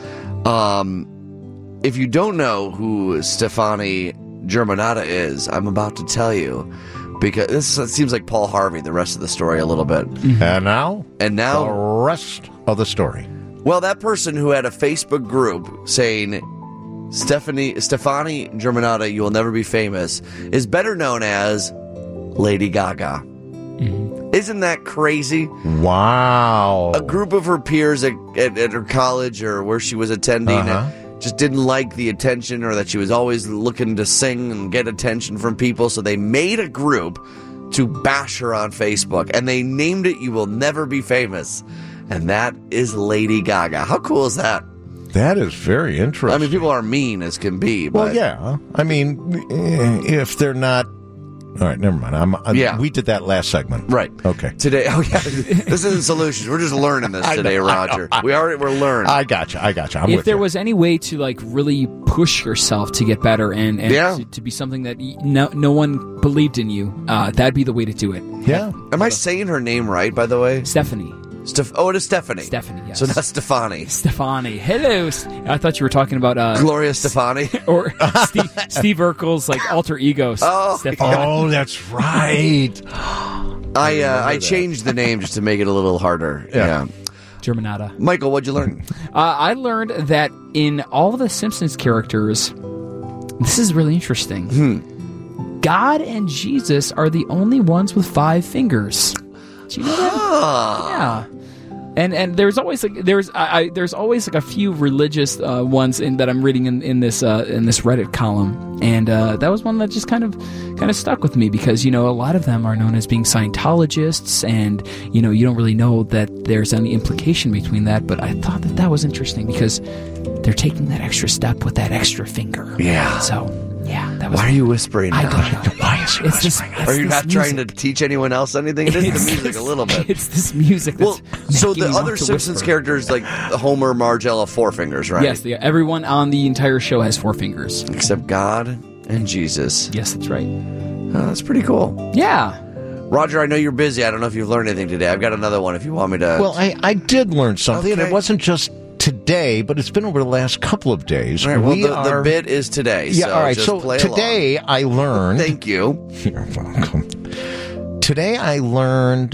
If you don't know who Stefani Germanata is, I'm about to tell you, because this seems like Paul Harvey, the rest of the story a little bit. Mm-hmm. And now, the rest of the story. Well, that person who had a Facebook group saying, Stefani Germanata, You Will Never Be Famous, is better known as Lady Gaga. Mm-hmm. Isn't that crazy? Wow. A group of her peers at her college or where she was attending just didn't like the attention, or that she was always looking to sing and get attention from people, so they made a group to bash her on Facebook, and they named it You Will Never Be Famous, and that is Lady Gaga. How cool is that? That is very interesting. I mean, people are mean as can be. But... Well, yeah. I mean, if they're not... All right, never mind. We did that last segment. Right. Okay. Today, this isn't solutions. We're just learning this today, Roger. We're learning. I got you. If there was any way to really push yourself to get better and to be something that no one believed in you, that'd be the way to do it. Yeah. Am I saying her name right, by the way? Stephanie. It is Stephanie. Stephanie, yes. So that's Stefani. Stefani. Hello. I thought you were talking about... Gloria Stefani. Or Steve Urkel's alter ego. Oh, that's right. I changed the name just to make it a little harder. Yeah. Germanata. Michael, what'd you learn? I learned that in all of the Simpsons characters, this is really interesting. God and Jesus are the only ones with 5 fingers. Do you know that? Yeah. And there's always there's always a few religious ones that I'm reading in this Reddit column, and that was one that just kind of stuck with me because a lot of them are known as being Scientologists, and you don't really know that there's any implication between that. But I thought that was interesting because they're taking that extra step with that extra finger. Yeah. So. Yeah, that was. Why are you whispering? I don't know. Why is he whispering? Are you not trying to teach anyone else anything? It is the music a little bit. It's this music. That's so the other Simpsons characters, like Homer, Marge, all have 4 fingers, right? Yes, everyone on the entire show has 4 fingers, except God and Jesus. Yes, that's right. That's pretty cool. Yeah. Roger, I know you're busy. I don't know if you've learned anything today. I've got another one if you want me to. Well, I did learn something, and it wasn't just today, but it's been over the last couple of days. Right, well, the bit is today. Yeah, so all right. just So play today along. I learned. Thank you. You're welcome. Today I learned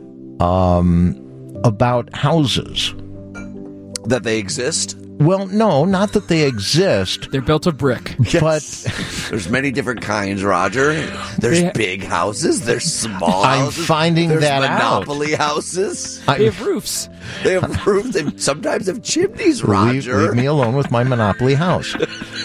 about houses. That they exist? Well, no, not that they exist. They're built of brick. But there's many different kinds, Roger. There's big houses. There's small houses. I'm finding there's that Monopoly out. houses. They have roofs. They have roofs. They sometimes have chimneys, Roger. Leave me alone with my Monopoly house.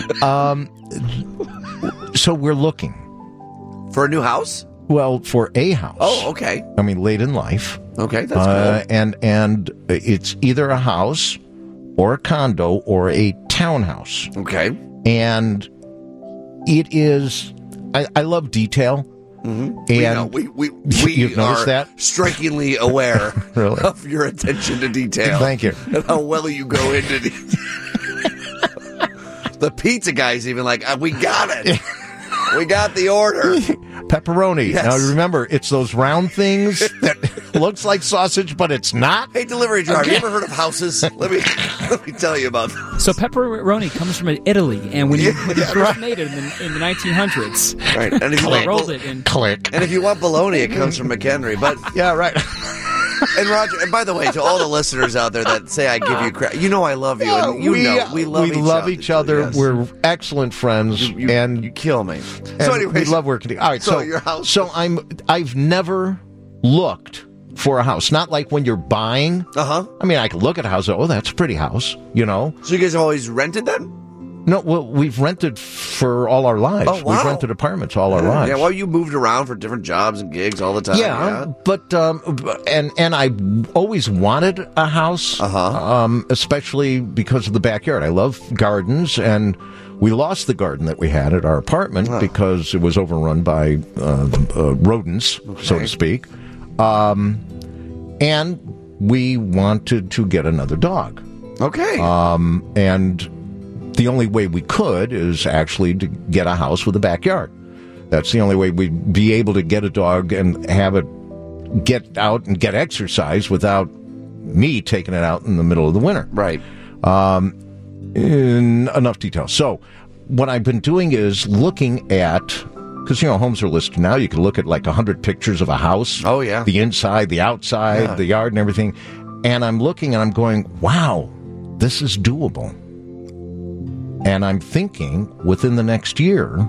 So we're looking. For a new house? Well, for a house. Oh, okay. I mean, late in life. Okay, that's cool. And it's either a house or a condo or a townhouse. Okay. And it is, I love detail. Mm-hmm. And we you've noticed are that? strikingly aware Really? of your attention to detail. Thank you. And how well you go into detail. The pizza guy's even like, we got it. We got the order. Pepperoni. Yes. Now remember, it's those round things that looks like sausage, but it's not. Hey, delivery driver, you ever heard of houses? Let me tell you about them. So pepperoni comes from Italy, and when you first made it in the 1900s, right? And if you rolled it in. Click. And if you want bologna, it comes from McHenry. But yeah, right. And Roger, and by the way, to all the listeners out there that say I give you credit, I love you, and we love each other. Yes. We're excellent friends, and you kill me. So anyway, we love working together. All right, so your house. So I've never looked for a house. Not like when you're buying. I mean, I can look at a house. Oh, that's a pretty house. So you guys have always rented then? No, well, we've rented for all our lives. Oh, wow. We've rented apartments all our lives. Yeah, well, you moved around for different jobs and gigs all the time. Yeah. But and I always wanted a house, especially because of the backyard. I love gardens, and we lost the garden that we had at our apartment because it was overrun by rodents, so to speak. And we wanted to get another dog. Okay. And the only way we could is actually to get a house with a backyard. That's the only way we'd be able to get a dog and have it get out and get exercise without me taking it out in the middle of the winter. Right. In enough detail. So what I've been doing is looking at, because, homes are listed now. You can look at like 100 pictures of a house. Oh, yeah. The inside, the outside, the yard and everything. And I'm looking and I'm going, wow, this is doable. And I'm thinking, within the next year,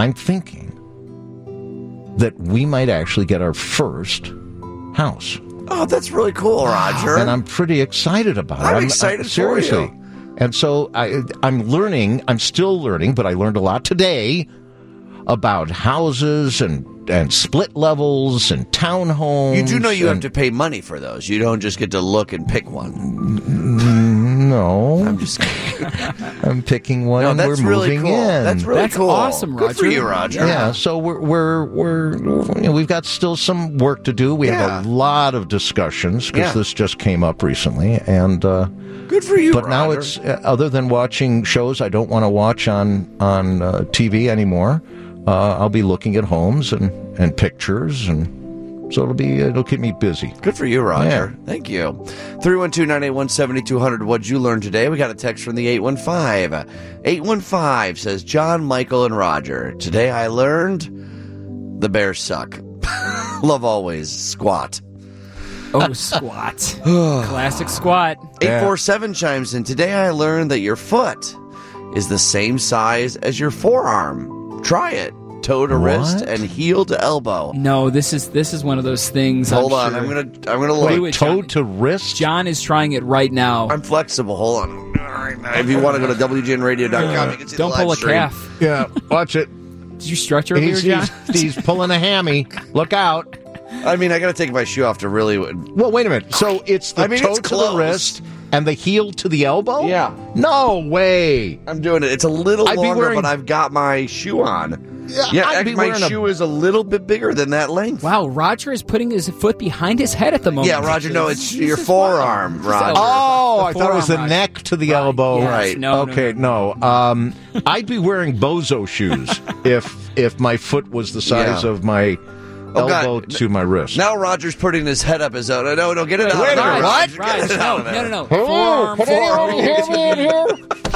that we might actually get our first house. Oh, that's really cool, Roger. And I'm pretty excited about it. I'm excited seriously. For you. And so I'm still learning, but I learned a lot today about houses and split levels and townhomes. You do know you have to pay money for those. You don't just get to look and pick one. No. I'm just kidding. I'm picking one and we're really moving cool. in. That's really cool. Awesome, Roger. Good for you, Roger. Yeah, so we've got still some work to do. We have a lot of discussions because this just came up recently, and good for you, But Roger. now it's other than watching shows I don't want to watch on TV anymore. I'll be looking at homes and pictures, and so it'll keep me busy. Good for you, Roger. Yeah. Thank you. 312-981-7200. What'd you learn today? We got a text from the 815. 815 says, John, Michael, and Roger. Today I learned the Bears suck. Love always. Squat. Oh, squat. Classic squat. 847 chimes in. Today I learned that your foot is the same size as your forearm. Try it. toe to wrist and heel to elbow. No, this is one of those things. Hold on, sure. I'm gonna look. Toe to wrist. John is trying it right now. I'm flexible. Hold on. If you want to go to WGNradio.com, you can see Don't the live pull a stream. calf. Yeah, watch it. Did you stretch earlier, John? He's pulling a hammy. Look out. I mean, I got to take my shoe off to really. Well, wait a minute. So it's the toe it's to close. the wrist and the heel to the elbow? Yeah. No way. I'm doing it. It's a little I'd be longer, wearing- but I've got my shoe on. Yeah, I'd be my wearing a- shoe is a little bit bigger than that length. Wow, Roger is putting his foot behind his head at the moment. Yeah, Roger, no, it's your forearm, Roger. Oh, I thought it was the forearm, neck to the elbow. Yes, Right. No, Okay, no. I'd be wearing bozo shoes if my foot was the size Yeah. of my elbow God. to my wrist. Now Roger's putting his head up his own. No, get it out. Wait a minute, Roger, what? get Right, it out of there. no. Forearm. hear me in here?